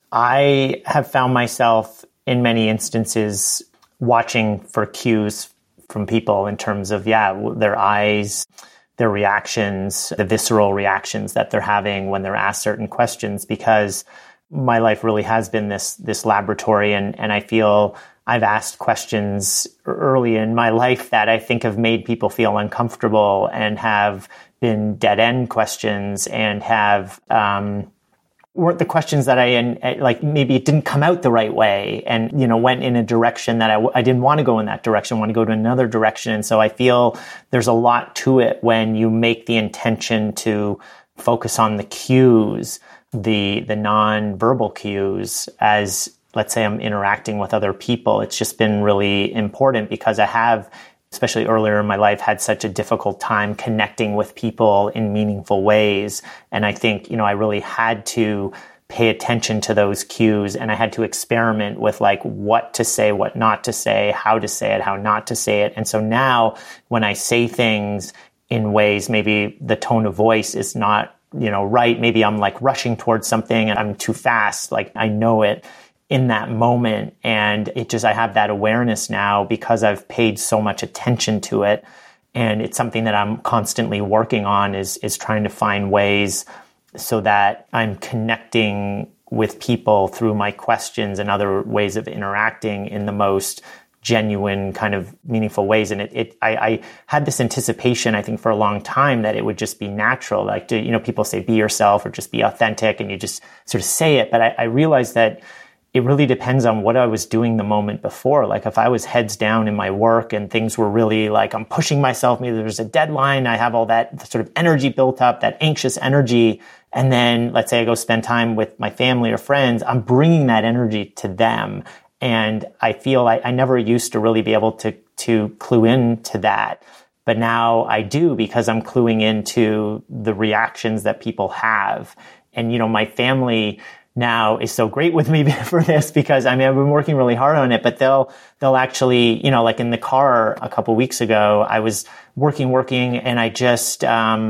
I have found myself in many instances watching for cues from people in terms of, their eyes, their reactions, the visceral reactions that they're having when they're asked certain questions, because my life really has been this laboratory. And I feel I've asked questions early in my life that I think have made people feel uncomfortable and have been dead end questions and have, weren't the questions that maybe it didn't come out the right way and, went in a direction that I didn't want to go in that direction, want to go to another direction. And so I feel there's a lot to it when you make the intention to focus on the cues, the non-verbal cues as, let's say I'm interacting with other people. It's just been really important because I have, especially earlier in my life, had such a difficult time connecting with people in meaningful ways. And I think, I really had to pay attention to those cues and I had to experiment with like what to say, what not to say, how to say it, how not to say it. And so now when I say things in ways, maybe the tone of voice is not, right. Maybe I'm like rushing towards something and I'm too fast. Like I know it in that moment. And I have that awareness now because I've paid so much attention to it. And it's something that I'm constantly working on is trying to find ways so that I'm connecting with people through my questions and other ways of interacting in the most genuine kind of meaningful ways. And I had this anticipation, I think, for a long time that it would just be natural. Like, people say, be yourself or just be authentic and you just sort of say it. But I realized that it really depends on what I was doing the moment before. Like if I was heads down in my work and things were really like, I'm pushing myself, maybe there's a deadline, I have all that sort of energy built up, that anxious energy. And then let's say I go spend time with my family or friends, I'm bringing that energy to them. And I feel I never used to really be able to clue into that. But now I do because I'm cluing into the reactions that people have. And, my family now is so great with me for this because I've been working really hard on it, but they'll actually, like in the car a couple weeks ago, I was working and I just,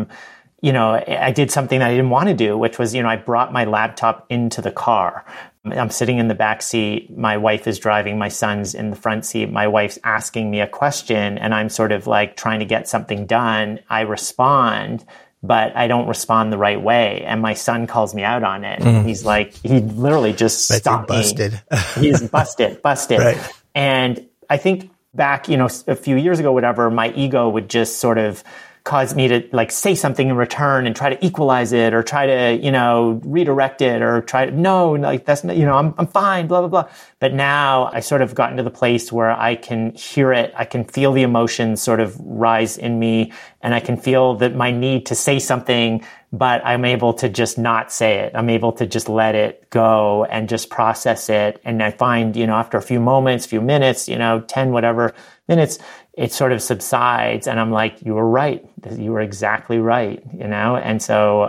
I did something that I didn't want to do, which was, I brought my laptop into the car. I'm sitting in the back seat. My wife is driving. My son's in the front seat. My wife's asking me a question and I'm sort of like trying to get something done. I respond, but I don't respond the right way. And my son calls me out on it. Mm. He's like, he literally just stopped me. He's busted. Right. And I think back, a few years ago, whatever, my ego would just sort of cause me to like say something in return and try to equalize it or try to, redirect it or that's not, I'm fine, blah, blah, blah. But now I sort of gotten to the place where I can hear it. I can feel the emotions sort of rise in me and I can feel that my need to say something, but I'm able to just not say it. I'm able to just let it go and just process it. And I find, after a few moments, few minutes, 10, whatever minutes, it sort of subsides and I'm like, you were right. You were exactly right, And so,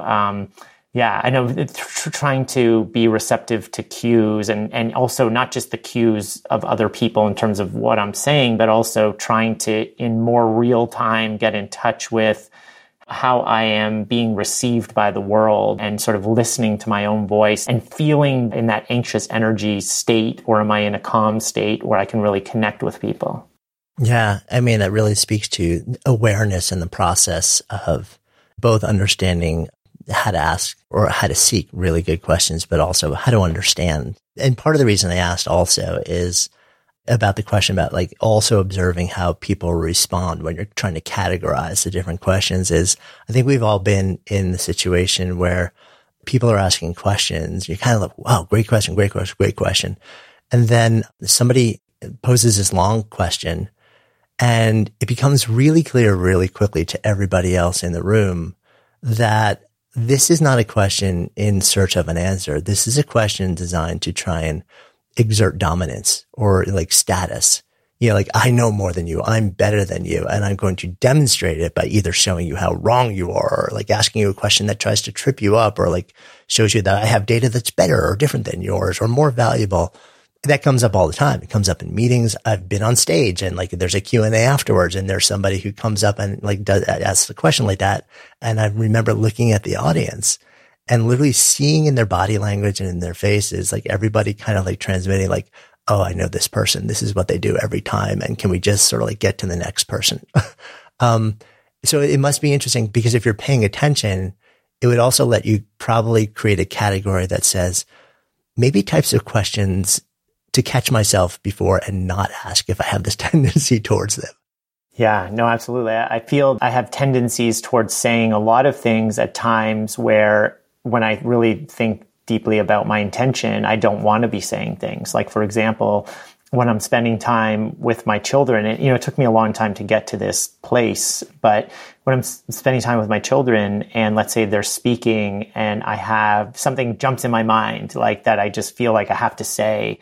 I know trying to be receptive to cues and also not just the cues of other people in terms of what I'm saying, but also trying to, in more real time, get in touch with how I am being received by the world and sort of listening to my own voice and feeling in that anxious energy state, or am I in a calm state where I can really connect with people? Yeah, that really speaks to awareness in the process of both understanding how to ask or how to seek really good questions, but also how to understand. And part of the reason I asked also is about the question about like also observing how people respond when you're trying to categorize the different questions is I think we've all been in the situation where people are asking questions. You're kind of like, wow, great question, great question, great question. And then somebody poses this long question and it becomes really clear really quickly to everybody else in the room that this is not a question in search of an answer. This is a question designed to try and exert dominance or like status. You know, like I know more than you. I'm better than you. And I'm going to demonstrate it by either showing you how wrong you are or like asking you a question that tries to trip you up or like shows you that I have data that's better or different than yours or more valuable. That comes up all the time. It comes up in meetings. I've been on stage and like there's a Q&A afterwards and there's somebody who comes up and like asks a question like that. And I remember looking at the audience and literally seeing in their body language and in their faces, like everybody kind of like transmitting like, oh, I know this person. This is what they do every time. And can we just sort of like get to the next person? So it must be interesting because if you're paying attention, it would also let you probably create a category that says maybe types of questions to catch myself before and not ask if I have this tendency towards them. Yeah, no, absolutely. I feel I have tendencies towards saying a lot of things at times where when I really think deeply about my intention, I don't want to be saying things. Like, for example, when I'm spending time with my children, and, it took me a long time to get to this place, but when I'm spending time with my children and let's say they're speaking and I have something jumps in my mind, like that I just feel like I have to say,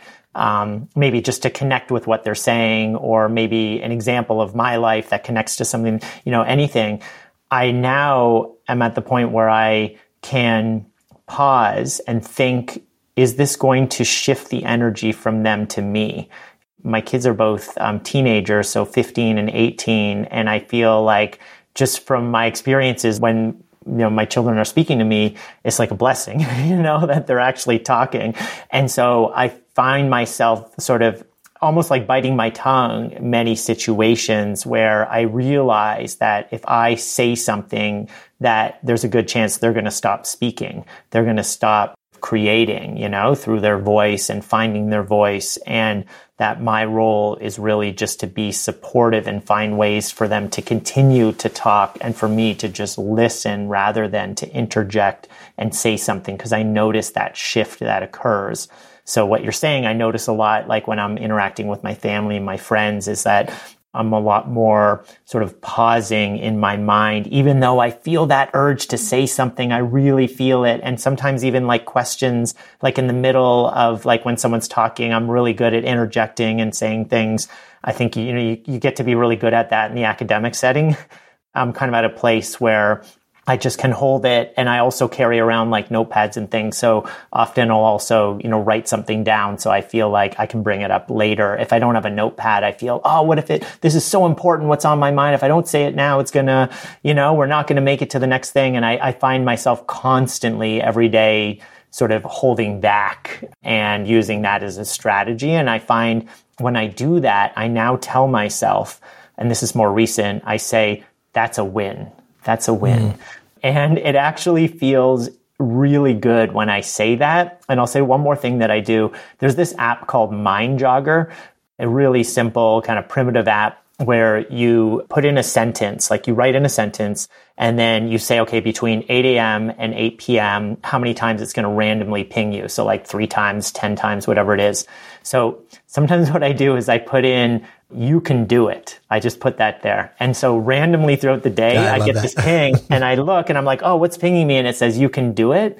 maybe just to connect with what they're saying, or maybe an example of my life that connects to something, anything. I now am at the point where I can pause and think, is this going to shift the energy from them to me? My kids are both teenagers, so 15 and 18. And I feel like just from my experiences when my children are speaking to me, it's like a blessing, that they're actually talking. And so I find myself sort of almost like biting my tongue in many situations where I realize that if I say something, that there's a good chance they're going to stop speaking. They're going to stop creating, through their voice and finding their voice. And that my role is really just to be supportive and find ways for them to continue to talk and for me to just listen rather than to interject and say something, because I notice that shift that occurs. So what you're saying, I notice a lot, like when I'm interacting with my family and my friends, is that I'm a lot more sort of pausing in my mind, even though I feel that urge to say something, I really feel it. And sometimes even like questions, like in the middle of like when someone's talking, I'm really good at interjecting and saying things. I think, you get to be really good at that in the academic setting. I'm kind of at a place where I just can hold it. And I also carry around like notepads and things. So often I'll also, write something down. So I feel like I can bring it up later. If I don't have a notepad, I feel, what if this is so important, what's on my mind. If I don't say it now, it's gonna, we're not gonna make it to the next thing. And I find myself constantly every day sort of holding back and using that as a strategy. And I find when I do that, I now tell myself, and this is more recent, I say, that's a win. That's a win. And it actually feels really good when I say that. And I'll say one more thing that I do. There's this app called Mind Jogger, a really simple kind of primitive app where you put in a sentence, like you write in a sentence, and then you say, okay, between 8 a.m. and 8 p.m., how many times it's going to randomly ping you. So like 3 times, 10 times, whatever it is. So sometimes what I do is I put in, you can do it. I just put that there. And so randomly throughout the day, I get this ping and I look and I'm like, oh, what's pinging me? And it says, you can do it.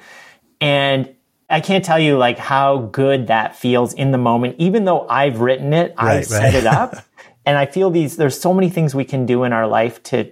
And I can't tell you like how good that feels in the moment. Even though I've written it, I've set it up. And I feel there's so many things we can do in our life to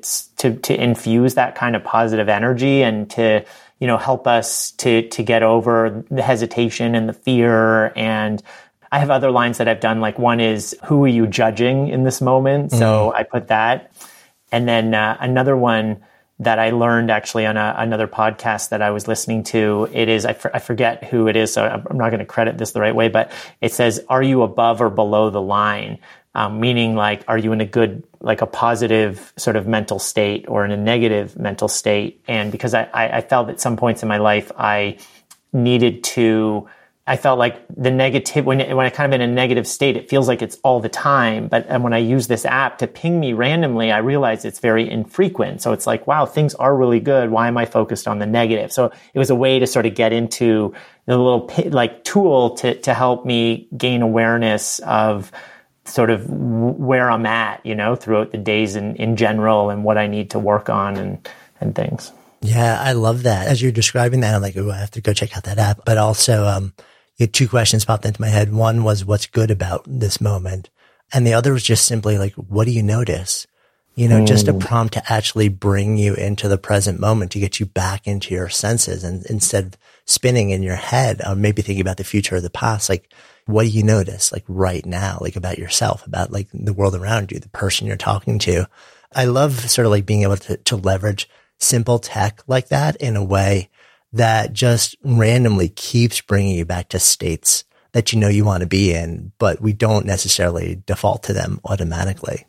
infuse that kind of positive energy and to, help us to get over the hesitation and the fear. And I have other lines that I've done. Like one is, who are you judging in this moment? So I put that. And then another one that I learned actually on another podcast that I was listening to, it is, I forget who it is, so I'm not going to credit this the right way, but it says, are you above or below the line? Meaning like, are you in a good, like a positive sort of mental state or in a negative mental state? And because I felt at some points in my life, I needed to I felt like the negative, when I kind of in a negative state, it feels like it's all the time. And when I use this app to ping me randomly, I realize it's very infrequent. So it's like, wow, things are really good. Why am I focused on the negative? So it was a way to sort of get into the little like tool to help me gain awareness of sort of where I'm at, throughout the days in general and what I need to work on and things. Yeah, I love that. As you're describing that, I'm like, oh, I have to go check out that app. But also, two questions popped into my head. One was, what's good about this moment? And the other was just simply like, what do you notice? Just a prompt to actually bring you into the present moment, to get you back into your senses, and instead of spinning in your head or maybe thinking about the future or the past, like, what do you notice like right now, like about yourself, about like the world around you, the person you're talking to? I love sort of like being able to leverage simple tech like that in a way that just randomly keeps bringing you back to states that you want to be in, but we don't necessarily default to them automatically.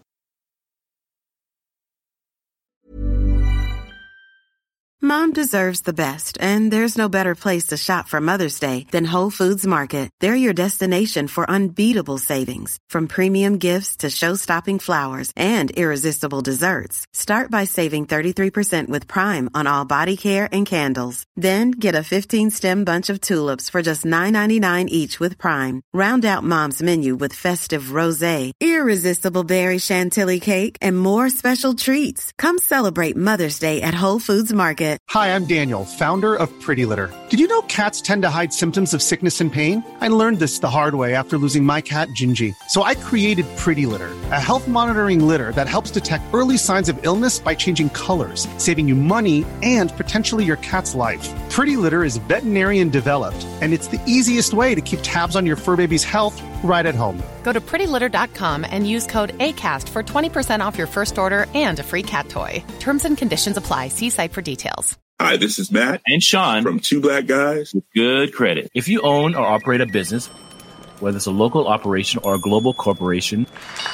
Mom deserves the best, and there's no better place to shop for Mother's Day than Whole Foods Market. They're your destination for unbeatable savings, from premium gifts to show-stopping flowers and irresistible desserts. Start by saving 33% with Prime on all body care and candles. Then get a 15-stem bunch of tulips for just $9.99 each with Prime. Round out Mom's menu with festive rosé, irresistible berry chantilly cake, and more special treats. Come celebrate Mother's Day at Whole Foods Market. Hi, I'm Daniel, founder of Pretty Litter. Did you know cats tend to hide symptoms of sickness and pain? I learned this the hard way after losing my cat, Gingy. So I created Pretty Litter, a health monitoring litter that helps detect early signs of illness by changing colors, saving you money and potentially your cat's life. Pretty Litter is veterinarian developed, and it's the easiest way to keep tabs on your fur baby's health right at home. Go to prettylitter.com and use code ACAST for 20% off your first order and a free cat toy. Terms and conditions apply. See site for details. Hi, this is Matt and Sean from Two Black Guys with Good Credit. If you own or operate a business, whether it's a local operation or a global corporation,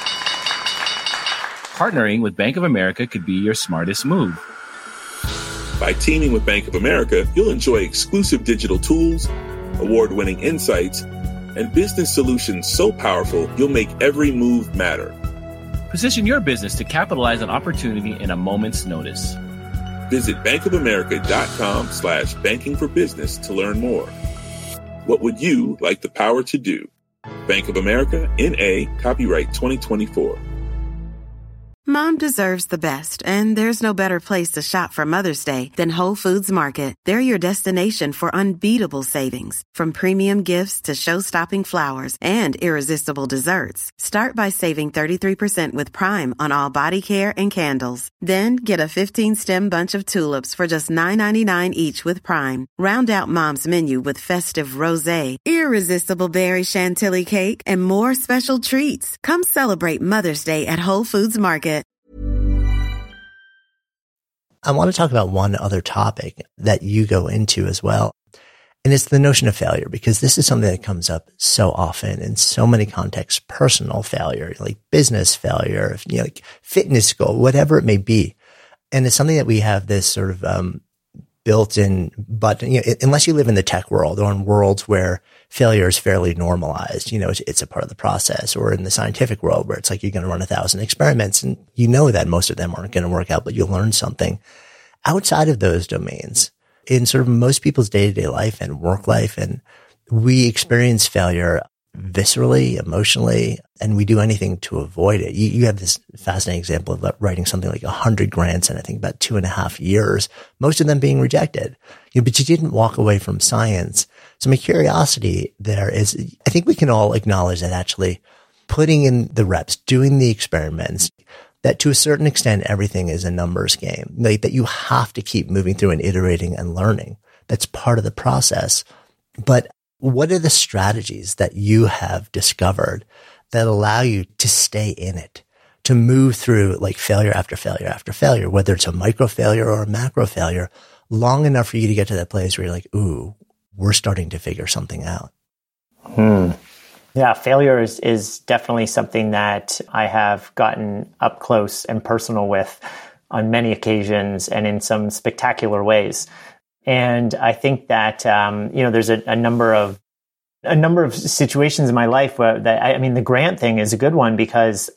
partnering with Bank of America could be your smartest move. By teaming with Bank of America, you'll enjoy exclusive digital tools, award-winning insights, and business solutions so powerful you'll make every move matter. Position your business to capitalize on opportunity in a moment's notice. Visit bankofamerica.com/banking for business to learn more. What would you like the power to do? Bank of America, N.A., copyright 2024. Mom deserves the best, and there's no better place to shop for Mother's Day than Whole Foods Market. They're your destination for unbeatable savings, from premium gifts to show-stopping flowers and irresistible desserts. Start by saving 33% with Prime on all body care and candles. Then get a 15-stem bunch of tulips for just $9.99 each with Prime. Round out Mom's menu with festive rosé, irresistible berry chantilly cake, and more special treats. Come celebrate Mother's Day at Whole Foods Market. I want to talk about one other topic that you go into as well. And it's the notion of failure, because this is something that comes up so often in so many contexts: personal failure, like business failure, like fitness goal, whatever it may be. And it's something that we have this sort of, built-in button, unless you live in the tech world or in worlds where failure is fairly normalized, it's a part of the process, or in the scientific world where it's like you're going to run 1,000 experiments and that most of them aren't going to work out, but you'll learn something. Outside of those domains, in sort of most people's day-to-day life and work life, and we experience failure viscerally, emotionally, and we do anything to avoid it. You have this fascinating example of writing something like 100 grants in, I think, about 2.5 years, most of them being rejected. But you didn't walk away from science. So my curiosity there is, I think we can all acknowledge that actually putting in the reps, doing the experiments, that to a certain extent, everything is a numbers game, like that you have to keep moving through and iterating and learning. That's part of the process. But what are the strategies that you have discovered that allow you to stay in it, to move through like failure after failure after failure, whether it's a micro failure or a macro failure, long enough for you to get to that place where you're like, ooh, we're starting to figure something out? Yeah, failure is definitely something that I have gotten up close and personal with on many occasions and in some spectacular ways. And I think that, there's a number of a number of situations in my life where the grant thing is a good one because,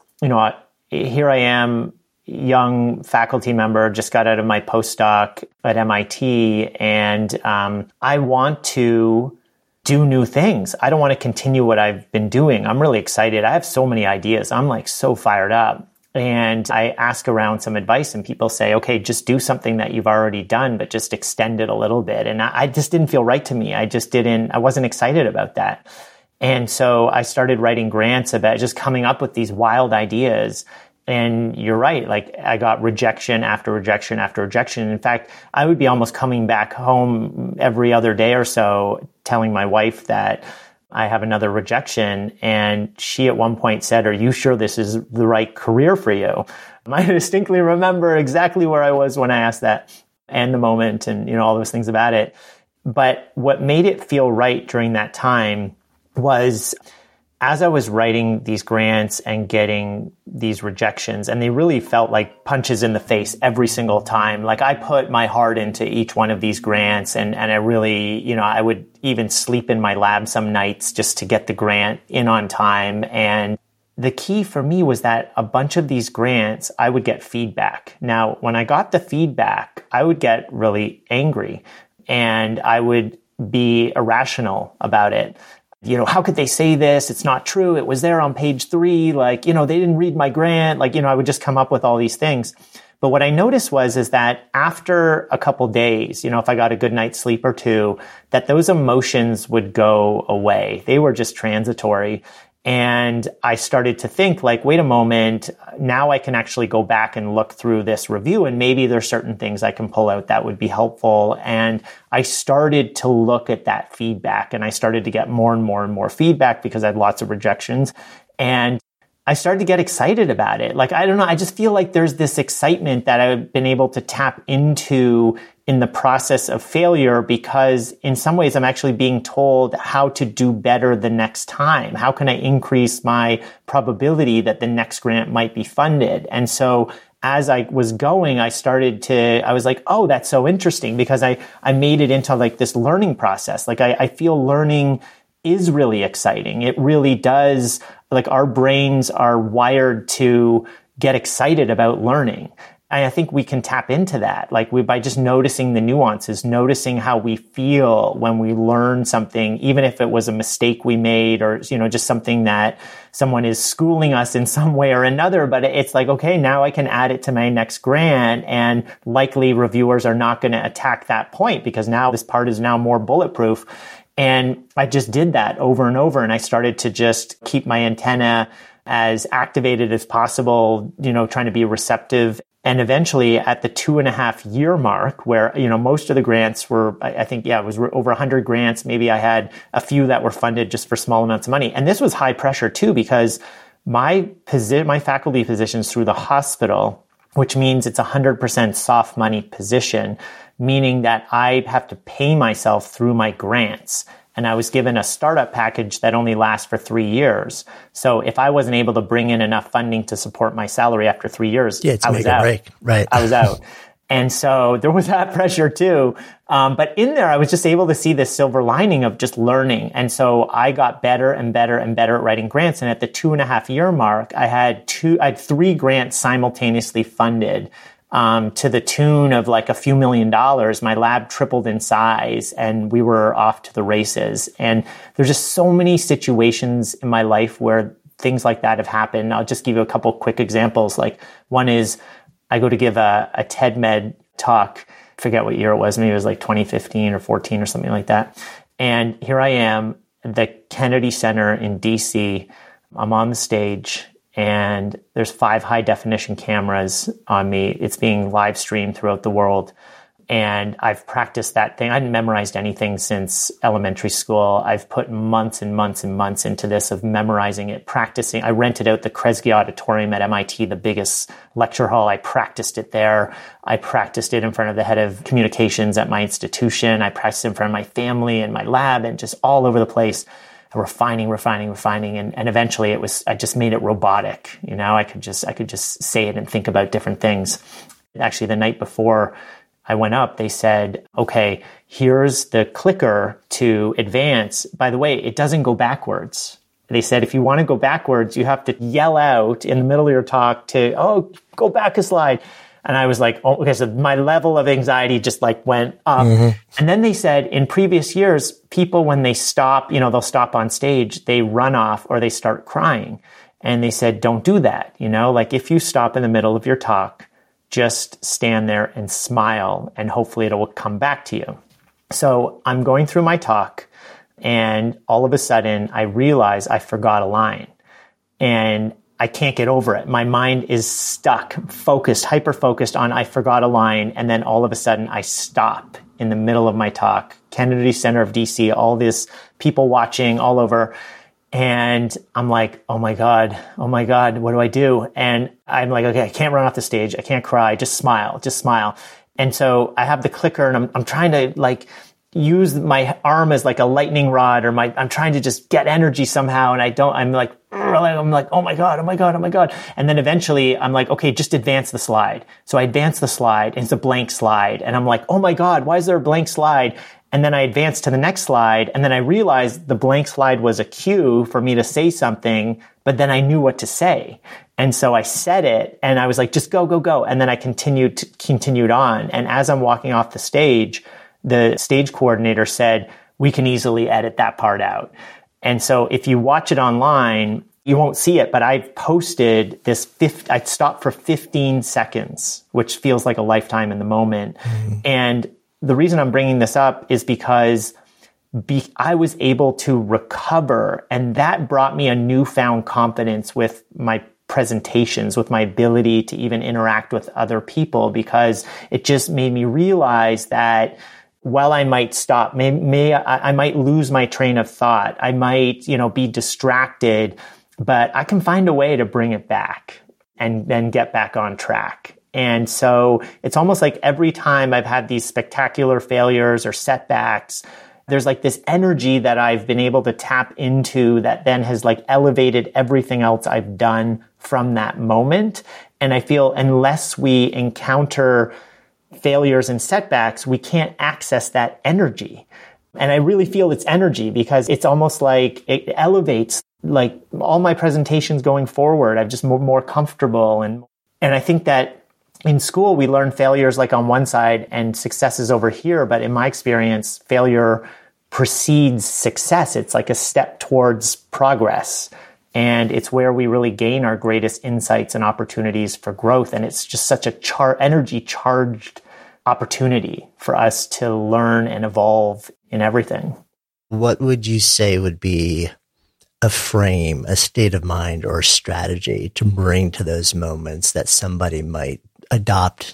here I am, young faculty member, just got out of my postdoc at MIT, and I want to do new things. I don't want to continue what I've been doing. I'm really excited. I have so many ideas. I'm like so fired up. And I ask around some advice and people say, okay, just do something that you've already done, but just extend it a little bit. And I just didn't feel right to me. I wasn't excited about that. And so I started writing grants about just coming up with these wild ideas. And you're right, like I got rejection after rejection after rejection. In fact, I would be almost coming back home every other day or so telling my wife that I have another rejection. And she at one point said, are you sure this is the right career for you? I distinctly remember exactly where I was when I asked that and the moment and, all those things about it. But what made it feel right during that time was as I was writing these grants and getting these rejections, and they really felt like punches in the face every single time. Like I put my heart into each one of these grants and I really, I would even sleep in my lab some nights just to get the grant in on time. And the key for me was that a bunch of these grants, I would get feedback. Now, when I got the feedback, I would get really angry and I would be irrational about it. How could they say this? It's not true. It was there on page 3. They didn't read my grant. I would just come up with all these things. But what I noticed is that after a couple days, if I got a good night's sleep or two, that those emotions would go away. They were just transitory. And I started to think wait a moment, now I can actually go back and look through this review and maybe there's certain things I can pull out that would be helpful. And I started to look at that feedback and I started to get more and more and more feedback because I had lots of rejections. And I started to get excited about it. I don't know, I just feel like there's this excitement that I've been able to tap into in the process of failure because in some ways I'm actually being told how to do better the next time. How can I increase my probability that the next grant might be funded? And so as I was going, I was like, oh, that's so interesting because I made it into this learning process. I feel learning is really exciting. It really does. Our brains are wired to get excited about learning. And I think we can tap into that, by just noticing the nuances, noticing how we feel when we learn something, even if it was a mistake we made or, just something that someone is schooling us in some way or another. But it's okay, now I can add it to my next grant and likely reviewers are not going to attack that point because now this part is now more bulletproof. And I just did that over and over. And I started to just keep my antenna as activated as possible, trying to be receptive. And eventually at the 2.5 year mark where, most of the grants were, I think, it was over 100 grants. Maybe I had a few that were funded just for small amounts of money. And this was high pressure too, because my faculty positions through the hospital, which means it's 100% soft money position, meaning that I have to pay myself through my grants. And I was given a startup package that only lasts for 3 years. So if I wasn't able to bring in enough funding to support my salary after 3 years, I was out. Right. I was out. And so there was that pressure too. But in there, I was just able to see this silver lining of just learning. And so I got better and better and better at writing grants. And at the 2.5 year mark, I had 3 grants simultaneously funded. To the tune of a few $1 million. My lab tripled in size and we were off to the races. And there's just so many situations in my life where things like that have happened. I'll just give you a couple quick examples. One is I go to give a TED Med talk. I forget what year it was. Maybe it was 2015 or 14 or something like that. And here I am at the Kennedy Center in DC. I'm on the stage. And there's 5 high definition cameras on me. It's being live streamed throughout the world. And I've practiced that thing. I hadn't memorized anything since elementary school. I've put months and months and months into this of memorizing it, practicing. I rented out the Kresge Auditorium at MIT, the biggest lecture hall. I practiced it there. I practiced it in front of the head of communications at my institution. I practiced it in front of my family and my lab and just all over the place. Refining. And eventually I just made it robotic. I could just say it and think about different things. Actually, the night before I went up, they said, okay, here's the clicker to advance. By the way, it doesn't go backwards. They said, if you want to go backwards, you have to yell out in the middle of your talk to, oh, go back a slide. And I was like, oh, okay, so my level of anxiety just like went up. And then they said in previous years, people, when they stop, they'll stop on stage, they run off or they start crying. And they said, don't do that. Like if you stop in the middle of your talk, just stand there and smile and hopefully it will come back to you. So I'm going through my talk and all of a sudden I realize I forgot a line and I can't get over it. My mind is stuck, focused, hyper-focused on I forgot a line. And then all of a sudden I stop in the middle of my talk. Kennedy Center of DC, all this people watching all over. And I'm like, oh my God, what do I do? And I'm like, okay, I can't run off the stage. I can't cry. Just smile. And so I have the clicker and I'm trying to like use my arm as like a lightning rod or I'm trying to just get energy somehow. And I'm like, oh my God. And then eventually I'm like, okay, just advance the slide. So I advance the slide and it's a blank slide. And I'm like, oh my God, why is there a blank slide? And then I advanced to the next slide. And then I realized the blank slide was a cue for me to say something, but then I knew what to say. And so I said it and I was like, just go. And then I continued on. And as I'm walking off the stage, the stage coordinator said, we can easily edit that part out. And so if you watch it online, you won't see it, but I've posted this, I stopped for 15 seconds, which feels like a lifetime in the moment. And the reason I'm bringing this up is because I was able to recover, and that brought me a newfound confidence with my presentations, with my ability to even interact with other people, because it just made me realize that while I might stop, I might lose my train of thought, I might, be distracted, but I can find a way to bring it back and then get back on track. And so it's almost like every time I've had these spectacular failures or setbacks, there's like this energy that I've been able to tap into that then has like elevated everything else I've done from that moment. And I feel unless we encounter failures and setbacks, we can't access that energy. And I really feel it's energy because it's almost like it elevates like all my presentations going forward. I'm just more comfortable. And I think that in school, we learn failures like on one side and successes over here. But in my experience, failure precedes success. It's like a step towards progress. And it's where we really gain our greatest insights and opportunities for growth. And it's just such a energy-charged opportunity for us to learn and evolve in everything. What would you say would be a frame, a state of mind, or a strategy to bring to those moments that somebody might adopt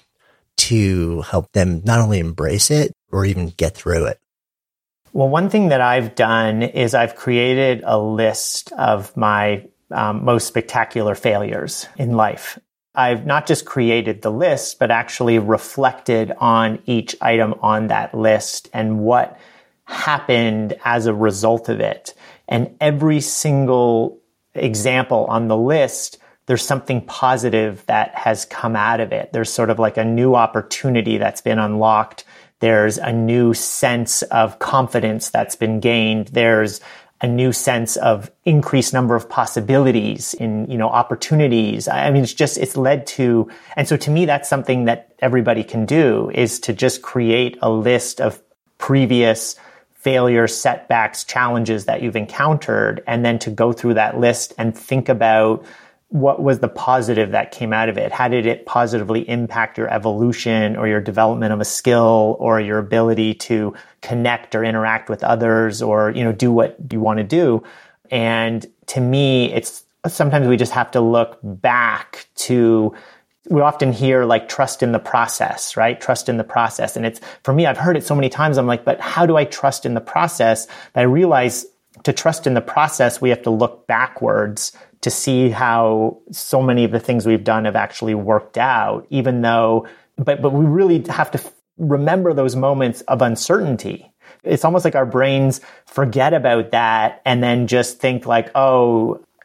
to help them not only embrace it or even get through it? Well, one thing that I've done is I've created a list of my most spectacular failures in life. I've not just created the list, but actually reflected on each item on that list and what happened as a result of it. And every single example on the list, there's something positive that has come out of it. There's sort of like a new opportunity that's been unlocked. There's a new sense of confidence that's been gained. There's a new sense of increased number of possibilities in, opportunities. I mean, it's led to, and so to me, that's something that everybody can do, is to just create a list of previous failures, setbacks, challenges that you've encountered, and then to go through that list and think about what was the positive that came out of it? How did it positively impact your evolution or your development of a skill or your ability to connect or interact with others or, do what you want to do? And to me, it's sometimes we just have to look back to, we often hear like trust in the process, right? Trust in the process. And it's, for me, I've heard it so many times. I'm like, but how do I trust in the process? But I realize to trust in the process, we have to look backwards to see how so many of the things we've done have actually worked out, even though, but we really have to remember those moments of uncertainty. It's almost like our brains forget about that and then just think like, oh,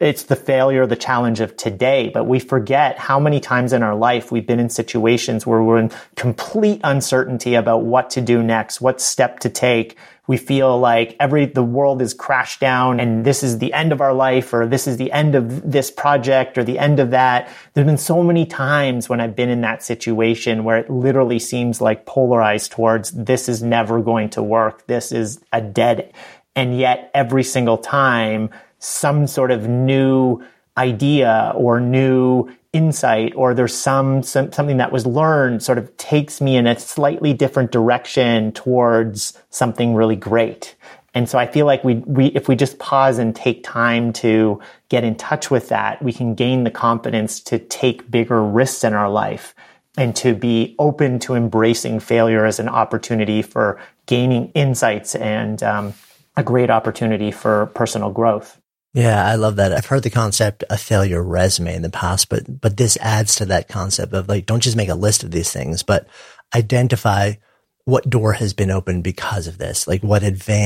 it's the failure, the challenge of today, but we forget how many times in our life we've been in situations where we're in complete uncertainty about what to do next, what step to take. We feel like the world is crashed down and this is the end of our life, or this is the end of this project or the end of that. There's been so many times when I've been in that situation where it literally seems like polarized towards this is never going to work. This is a dead end. And yet every single time some sort of new idea or new insight, or there's something that was learned sort of takes me in a slightly different direction towards something really great. And so I feel like if we just pause and take time to get in touch with that, we can gain the confidence to take bigger risks in our life and to be open to embracing failure as an opportunity for gaining insights and a great opportunity for personal growth. Yeah, I love that. I've heard the concept of failure resume in the past, but this adds to that concept of like, don't just make a list of these things, but identify what door has been opened because of this, like what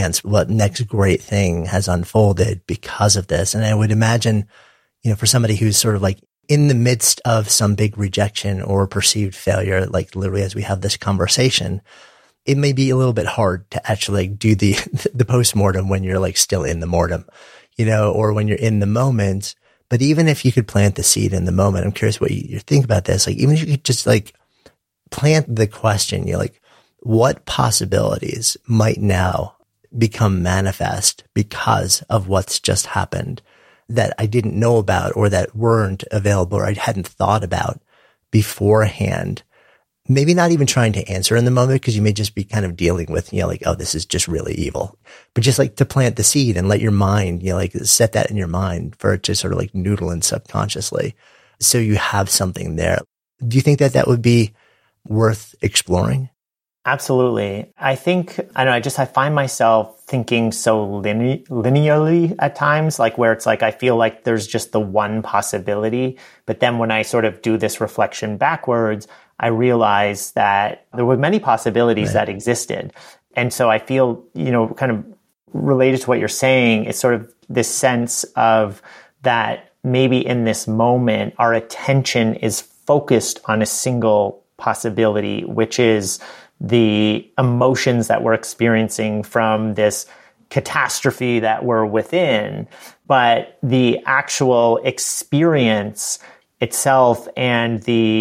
next great thing has unfolded because of this. And I would imagine, for somebody who's sort of like in the midst of some big rejection or perceived failure, like literally as we have this conversation, it may be a little bit hard to actually do the postmortem when you're like still in the mortem. Or when you're in the moment. But even if you could plant the seed in the moment, I'm curious what you think about this. Like, even if you could just like plant the question, like, what possibilities might now become manifest because of what's just happened that I didn't know about or that weren't available or I hadn't thought about beforehand? Maybe not even trying to answer in the moment because you may just be kind of dealing with, like, oh, this is just really evil. But just like to plant the seed and let your mind, like set that in your mind for it to sort of like noodle in subconsciously. So you have something there. Do you think that would be worth exploring? Absolutely. I think, I find myself thinking so linearly at times, like where it's like, I feel like there's just the one possibility. But then when I sort of do this reflection backwards, I realize that there were many possibilities that existed. And so I feel, kind of related to what you're saying, it's sort of this sense of that maybe in this moment, our attention is focused on a single possibility, which is the emotions that we're experiencing from this catastrophe that we're within. But the actual experience itself and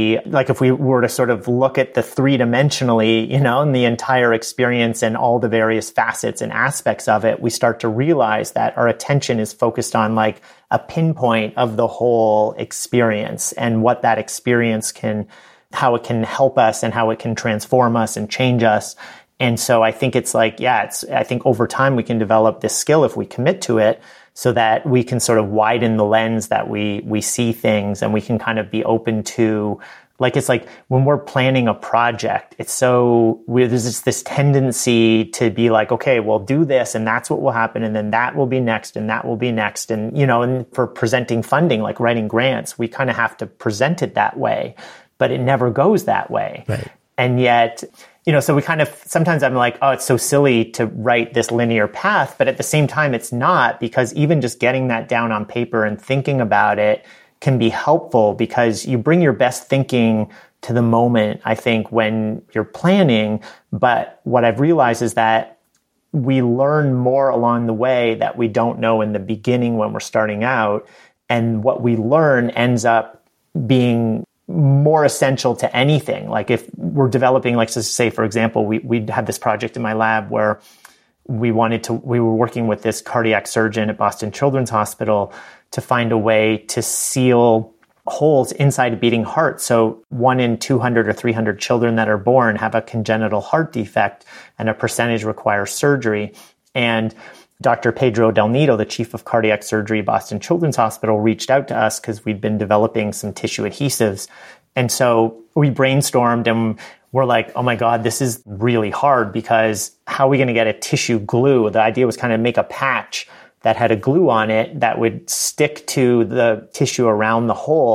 if we were to sort of look at the three-dimensionally, and the entire experience and all the various facets and aspects of it, we start to realize that our attention is focused on like a pinpoint of the whole experience and what that experience how it can help us and how it can transform us and change us. And so I think it's like, I think over time we can develop this skill if we commit to it, so that we can sort of widen the lens that we see things, and we can kind of be open to, like, it's like when we're planning a project, there's just this tendency to be like, okay, we'll do this and that's what will happen. And then that will be next and that will be next. And, and for presenting funding, like writing grants, we kind of have to present it that way, but it never goes that way. Right. And yet, so we kind of, sometimes I'm like, oh, it's so silly to write this linear path. But at the same time, it's not, because even just getting that down on paper and thinking about it can be helpful, because you bring your best thinking to the moment, I think, when you're planning. But what I've realized is that we learn more along the way that we don't know in the beginning when we're starting out. And what we learn ends up being more essential to anything. Like if we're developing, like, just say, for example, we had this project in my lab where we were working with this cardiac surgeon at Boston Children's Hospital to find a way to seal holes inside a beating heart. So 1 in 200 or 300 children that are born have a congenital heart defect, and a percentage require surgery. And Dr. Pedro Del Nido, the chief of cardiac surgery at Boston Children's Hospital, reached out to us because we'd been developing some tissue adhesives. And so we brainstormed and we're like, oh my God, this is really hard, because how are we going to get a tissue glue? The idea was kind of make a patch that had a glue on it that would stick to the tissue around the hole.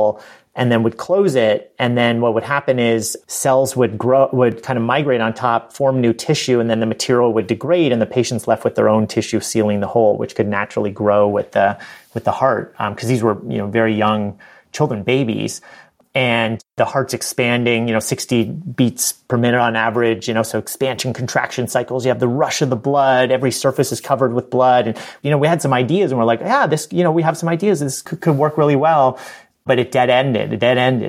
and then would close it. And then what would happen is cells would kind of migrate on top, form new tissue, and then the material would degrade, and the patient's left with their own tissue sealing the hole, which could naturally grow with the heart. Because these were, very young children, babies. And the heart's expanding, 60 beats per minute on average, so expansion, contraction cycles. You have the rush of the blood. Every surface is covered with blood. And, we had some ideas and we're like, this, we have some ideas. This could work really well. But it dead ended.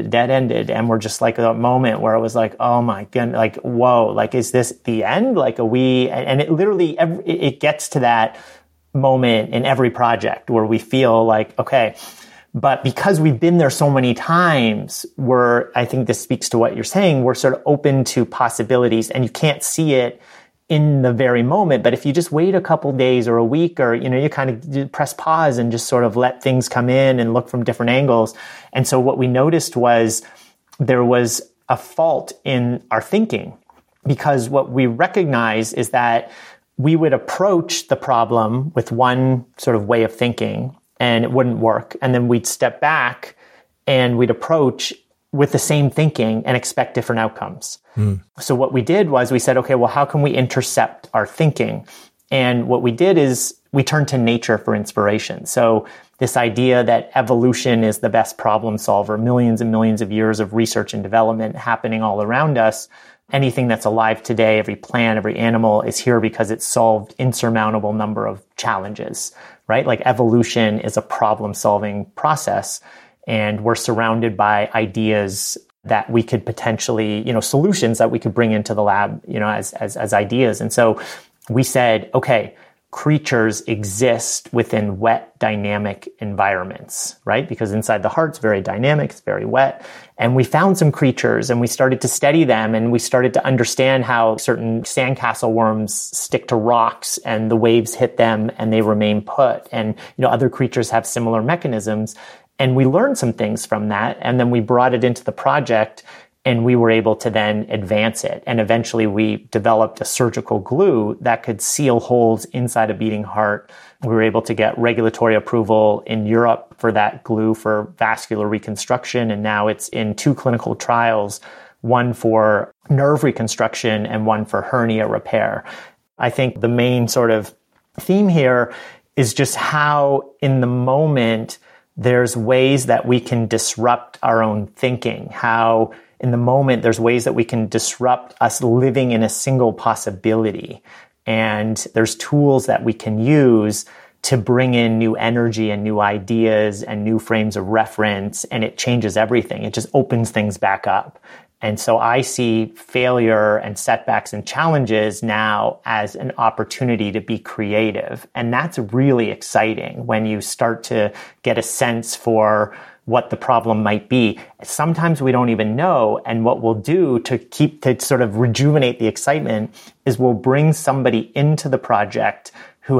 And we're just like a moment where it was like, oh my goodness, like, whoa, like, is this the end? Like, and it literally, it gets to that moment in every project where we feel like, okay, but because we've been there so many times, I think this speaks to what you're saying, we're sort of open to possibilities, and you can't see it in the very moment. But if you just wait a couple days or a week, or, you kind of press pause and just sort of let things come in and look from different angles. And so what we noticed was there was a fault in our thinking, because what we recognize is that we would approach the problem with one sort of way of thinking, and it wouldn't work. And then we'd step back and we'd approach with the same thinking and expect different outcomes. So what we did was we said, okay, well, how can we intercept our thinking? And what we did is we turned to nature for inspiration. So this idea that evolution is the best problem solver, millions and millions of years of research and development happening all around us. Anything that's alive today, every plant, every animal is here because it solved insurmountable number of challenges, right? Like evolution is a problem-solving process, and we're surrounded by ideas that we could potentially, solutions that we could bring into the lab, as ideas. And so we said, okay, creatures exist within wet, dynamic environments, right? Because inside the heart's very dynamic, it's very wet. And we found some creatures and we started to study them, and we started to understand how certain sandcastle worms stick to rocks and the waves hit them and they remain put. And, other creatures have similar mechanisms. And we learned some things from that. And then we brought it into the project, and we were able to then advance it. And eventually we developed a surgical glue that could seal holes inside a beating heart. We were able to get regulatory approval in Europe for that glue for vascular reconstruction. And now it's in 2 clinical trials, one for nerve reconstruction and one for hernia repair. I think the main sort of theme here is just how in the moment there's ways that we can disrupt our own thinking, how in the moment, there's ways that we can disrupt us living in a single possibility. And there's tools that we can use to bring in new energy and new ideas and new frames of reference. And it changes everything. It just opens things back up. And so I see failure and setbacks and challenges now as an opportunity to be creative. And that's really exciting when you start to get a sense for what the problem might be. Sometimes we don't even know. And what we'll do to sort of rejuvenate the excitement is we'll bring somebody into the project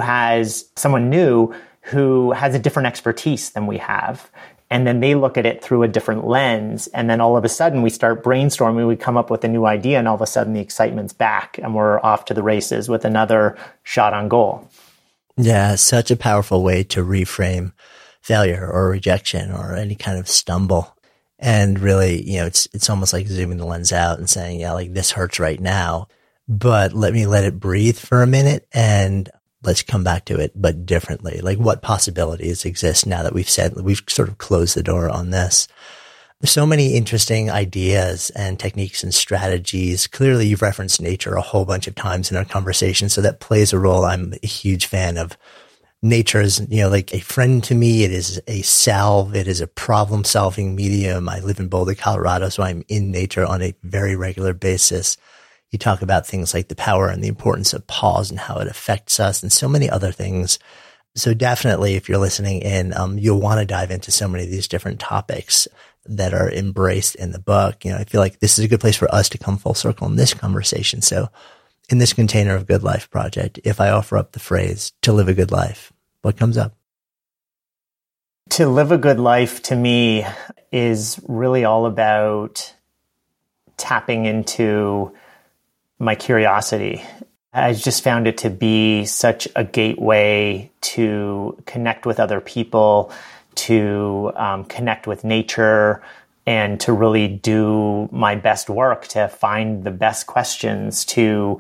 someone new who has a different expertise than we have. And then they look at it through a different lens. And then all of a sudden we start brainstorming, we come up with a new idea, and all of a sudden the excitement's back and we're off to the races with another shot on goal. Yeah, such a powerful way to reframe failure or rejection or any kind of stumble. And really, it's almost like zooming the lens out and saying, yeah, like this hurts right now, but let it breathe for a minute and let's come back to it, but differently. Like what possibilities exist now that we've sort of closed the door on this. There's so many interesting ideas and techniques and strategies. Clearly, you've referenced nature a whole bunch of times in our conversation, so that plays a role. I'm a huge fan of nature is, like a friend to me. It is a salve. It is a problem-solving medium. I live in Boulder, Colorado, so I'm in nature on a very regular basis. You talk about things like the power and the importance of pause and how it affects us and so many other things. So definitely, if you're listening in, you'll want to dive into so many of these different topics that are embraced in the book. I feel like this is a good place for us to come full circle in this conversation. So in this container of Good Life Project, if I offer up the phrase to live a good life, what comes up? To live a good life to me is really all about tapping into my curiosity. I just found it to be such a gateway to connect with other people, to connect with nature, and to really do my best work, to find the best questions, to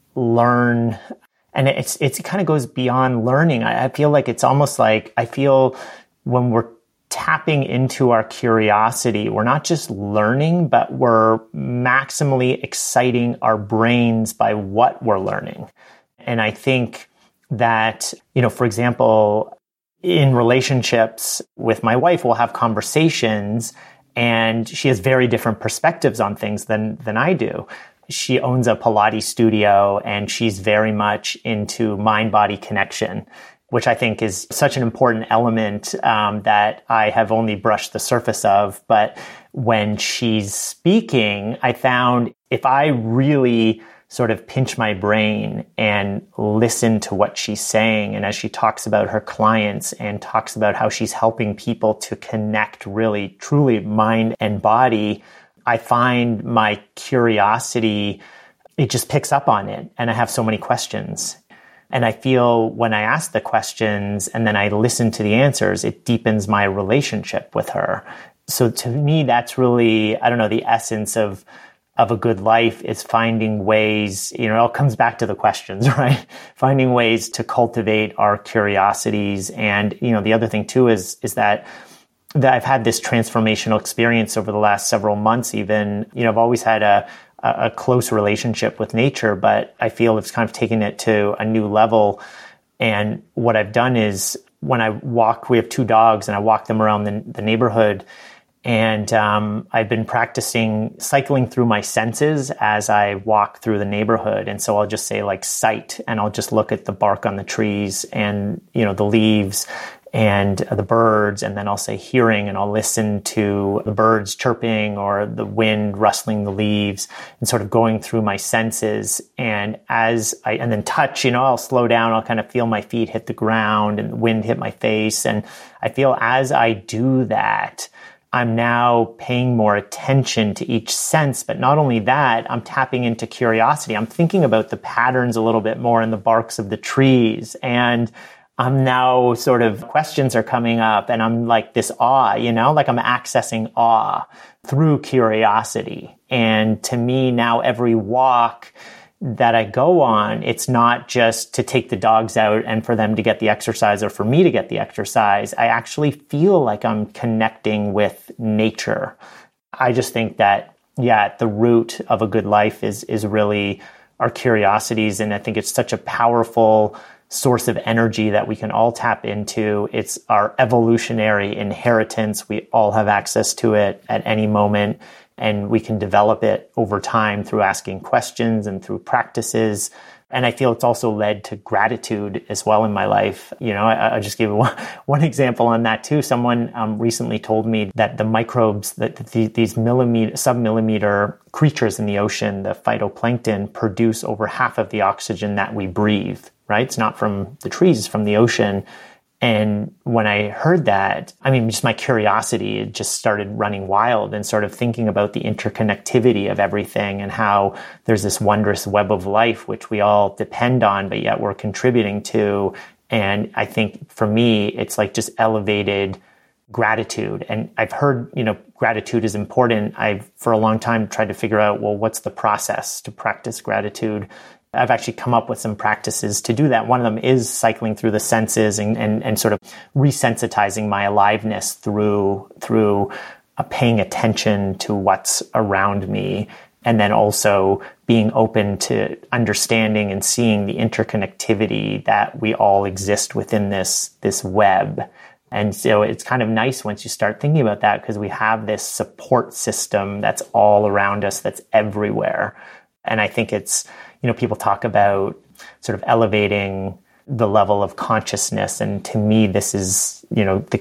learn. And it kind of goes beyond learning. I feel like it's almost like, I feel when we're tapping into our curiosity, we're not just learning, but we're maximally exciting our brains by what we're learning. And I think that, for example, in relationships with my wife, we'll have conversations and she has very different perspectives on things than I do. She owns a Pilates studio and she's very much into mind-body connection, which I think is such an important element that I have only brushed the surface of. But when she's speaking, I found if I really sort of pinch my brain and listen to what she's saying, and as she talks about her clients and talks about how she's helping people to connect really, truly mind and body, I find my curiosity, it just picks up on it. And I have so many questions. And I feel when I ask the questions and then I listen to the answers, it deepens my relationship with her. So to me, that's really, the essence of a good life is finding ways, it all comes back to the questions, right? Finding ways to cultivate our curiosities. And, the other thing too is that I've had this transformational experience over the last several months even. I've always had a close relationship with nature, but I feel it's kind of taken it to a new level. And what I've done is when I walk, we have 2 dogs and I walk them around the neighborhood. And I've been practicing cycling through my senses as I walk through the neighborhood. And so I'll just say like sight, and I'll just look at the bark on the trees and, the leaves and the birds. And then I'll say hearing, and I'll listen to the birds chirping or the wind rustling the leaves and sort of going through my senses. And and then touch, I'll slow down. I'll kind of feel my feet hit the ground and the wind hit my face. And I feel as I do that, I'm now paying more attention to each sense. But not only that, I'm tapping into curiosity. I'm thinking about the patterns a little bit more in the barks of the trees. And I'm now sort of questions are coming up and I'm like this awe, like I'm accessing awe through curiosity. And to me now, every walk that I go on, it's not just to take the dogs out and for them to get the exercise or for me to get the exercise. I actually feel like I'm connecting with nature. I just think that, at the root of a good life is really our curiosities. And I think it's such a powerful source of energy that we can all tap into. It's our evolutionary inheritance. We all have access to it at any moment. And we can develop it over time through asking questions and through practices. And I feel it's also led to gratitude as well in my life. I just gave one example on that too. Someone recently told me that the microbes, that these sub-millimeter creatures in the ocean, the phytoplankton, produce over half of the oxygen that we breathe, right? It's not from the trees, it's from the ocean. And when I heard that, just my curiosity, it just started running wild and sort of thinking about the interconnectivity of everything and how there's this wondrous web of life, which we all depend on, but yet we're contributing to. And I think for me, it's like just elevated gratitude. And I've heard, gratitude is important. I've for a long time tried to figure out, well, what's the process to practice gratitude? I've actually come up with some practices to do that. One of them is cycling through the senses and sort of resensitizing my aliveness through paying attention to what's around me. And then also being open to understanding and seeing the interconnectivity that we all exist within this web. And so it's kind of nice once you start thinking about that, because we have this support system that's all around us, that's everywhere. And I think it's, people talk about sort of elevating the level of consciousness. And to me, this is, the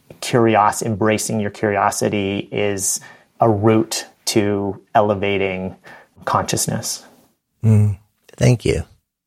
embracing your curiosity is a route to elevating consciousness. Thank you.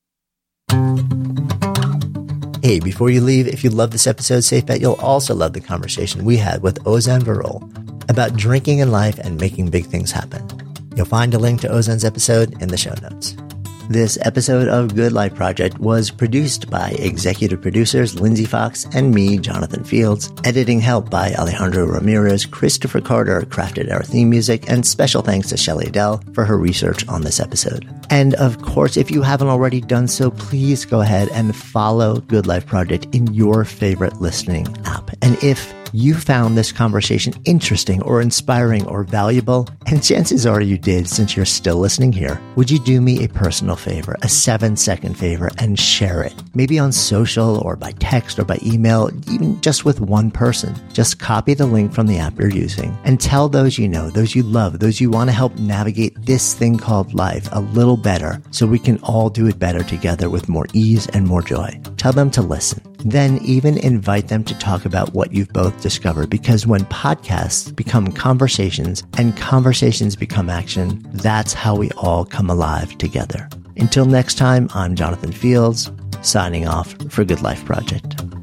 Hey, before you leave, if you love this episode, safe bet you'll also love the conversation we had with Ozan Varol about drinking in life and making big things happen. You'll find a link to Ozan's episode in the show notes. This episode of Good Life Project was produced by executive producers Lindsay Fox and me, Jonathan Fields. Editing help by Alejandro Ramirez. Christopher Carter crafted our theme music, and special thanks to Shelley Adele for her research on this episode. And of course, if you haven't already done so, please go ahead and follow Good Life Project in your favorite listening app. And if you found this conversation interesting or inspiring or valuable, and chances are you did since you're still listening here, would you do me a personal favor, a 7-second favor, and share it? Maybe on social or by text or by email, even just with one person. Just copy the link from the app you're using and tell those you know, those you love, those you want to help navigate this thing called life a little better so we can all do it better together with more ease and more joy. Tell them to listen. Then even invite them to talk about what you've both discovered, because when podcasts become conversations and conversations become action, that's how we all come alive together. Until next time, I'm Jonathan Fields, signing off for Good Life Project.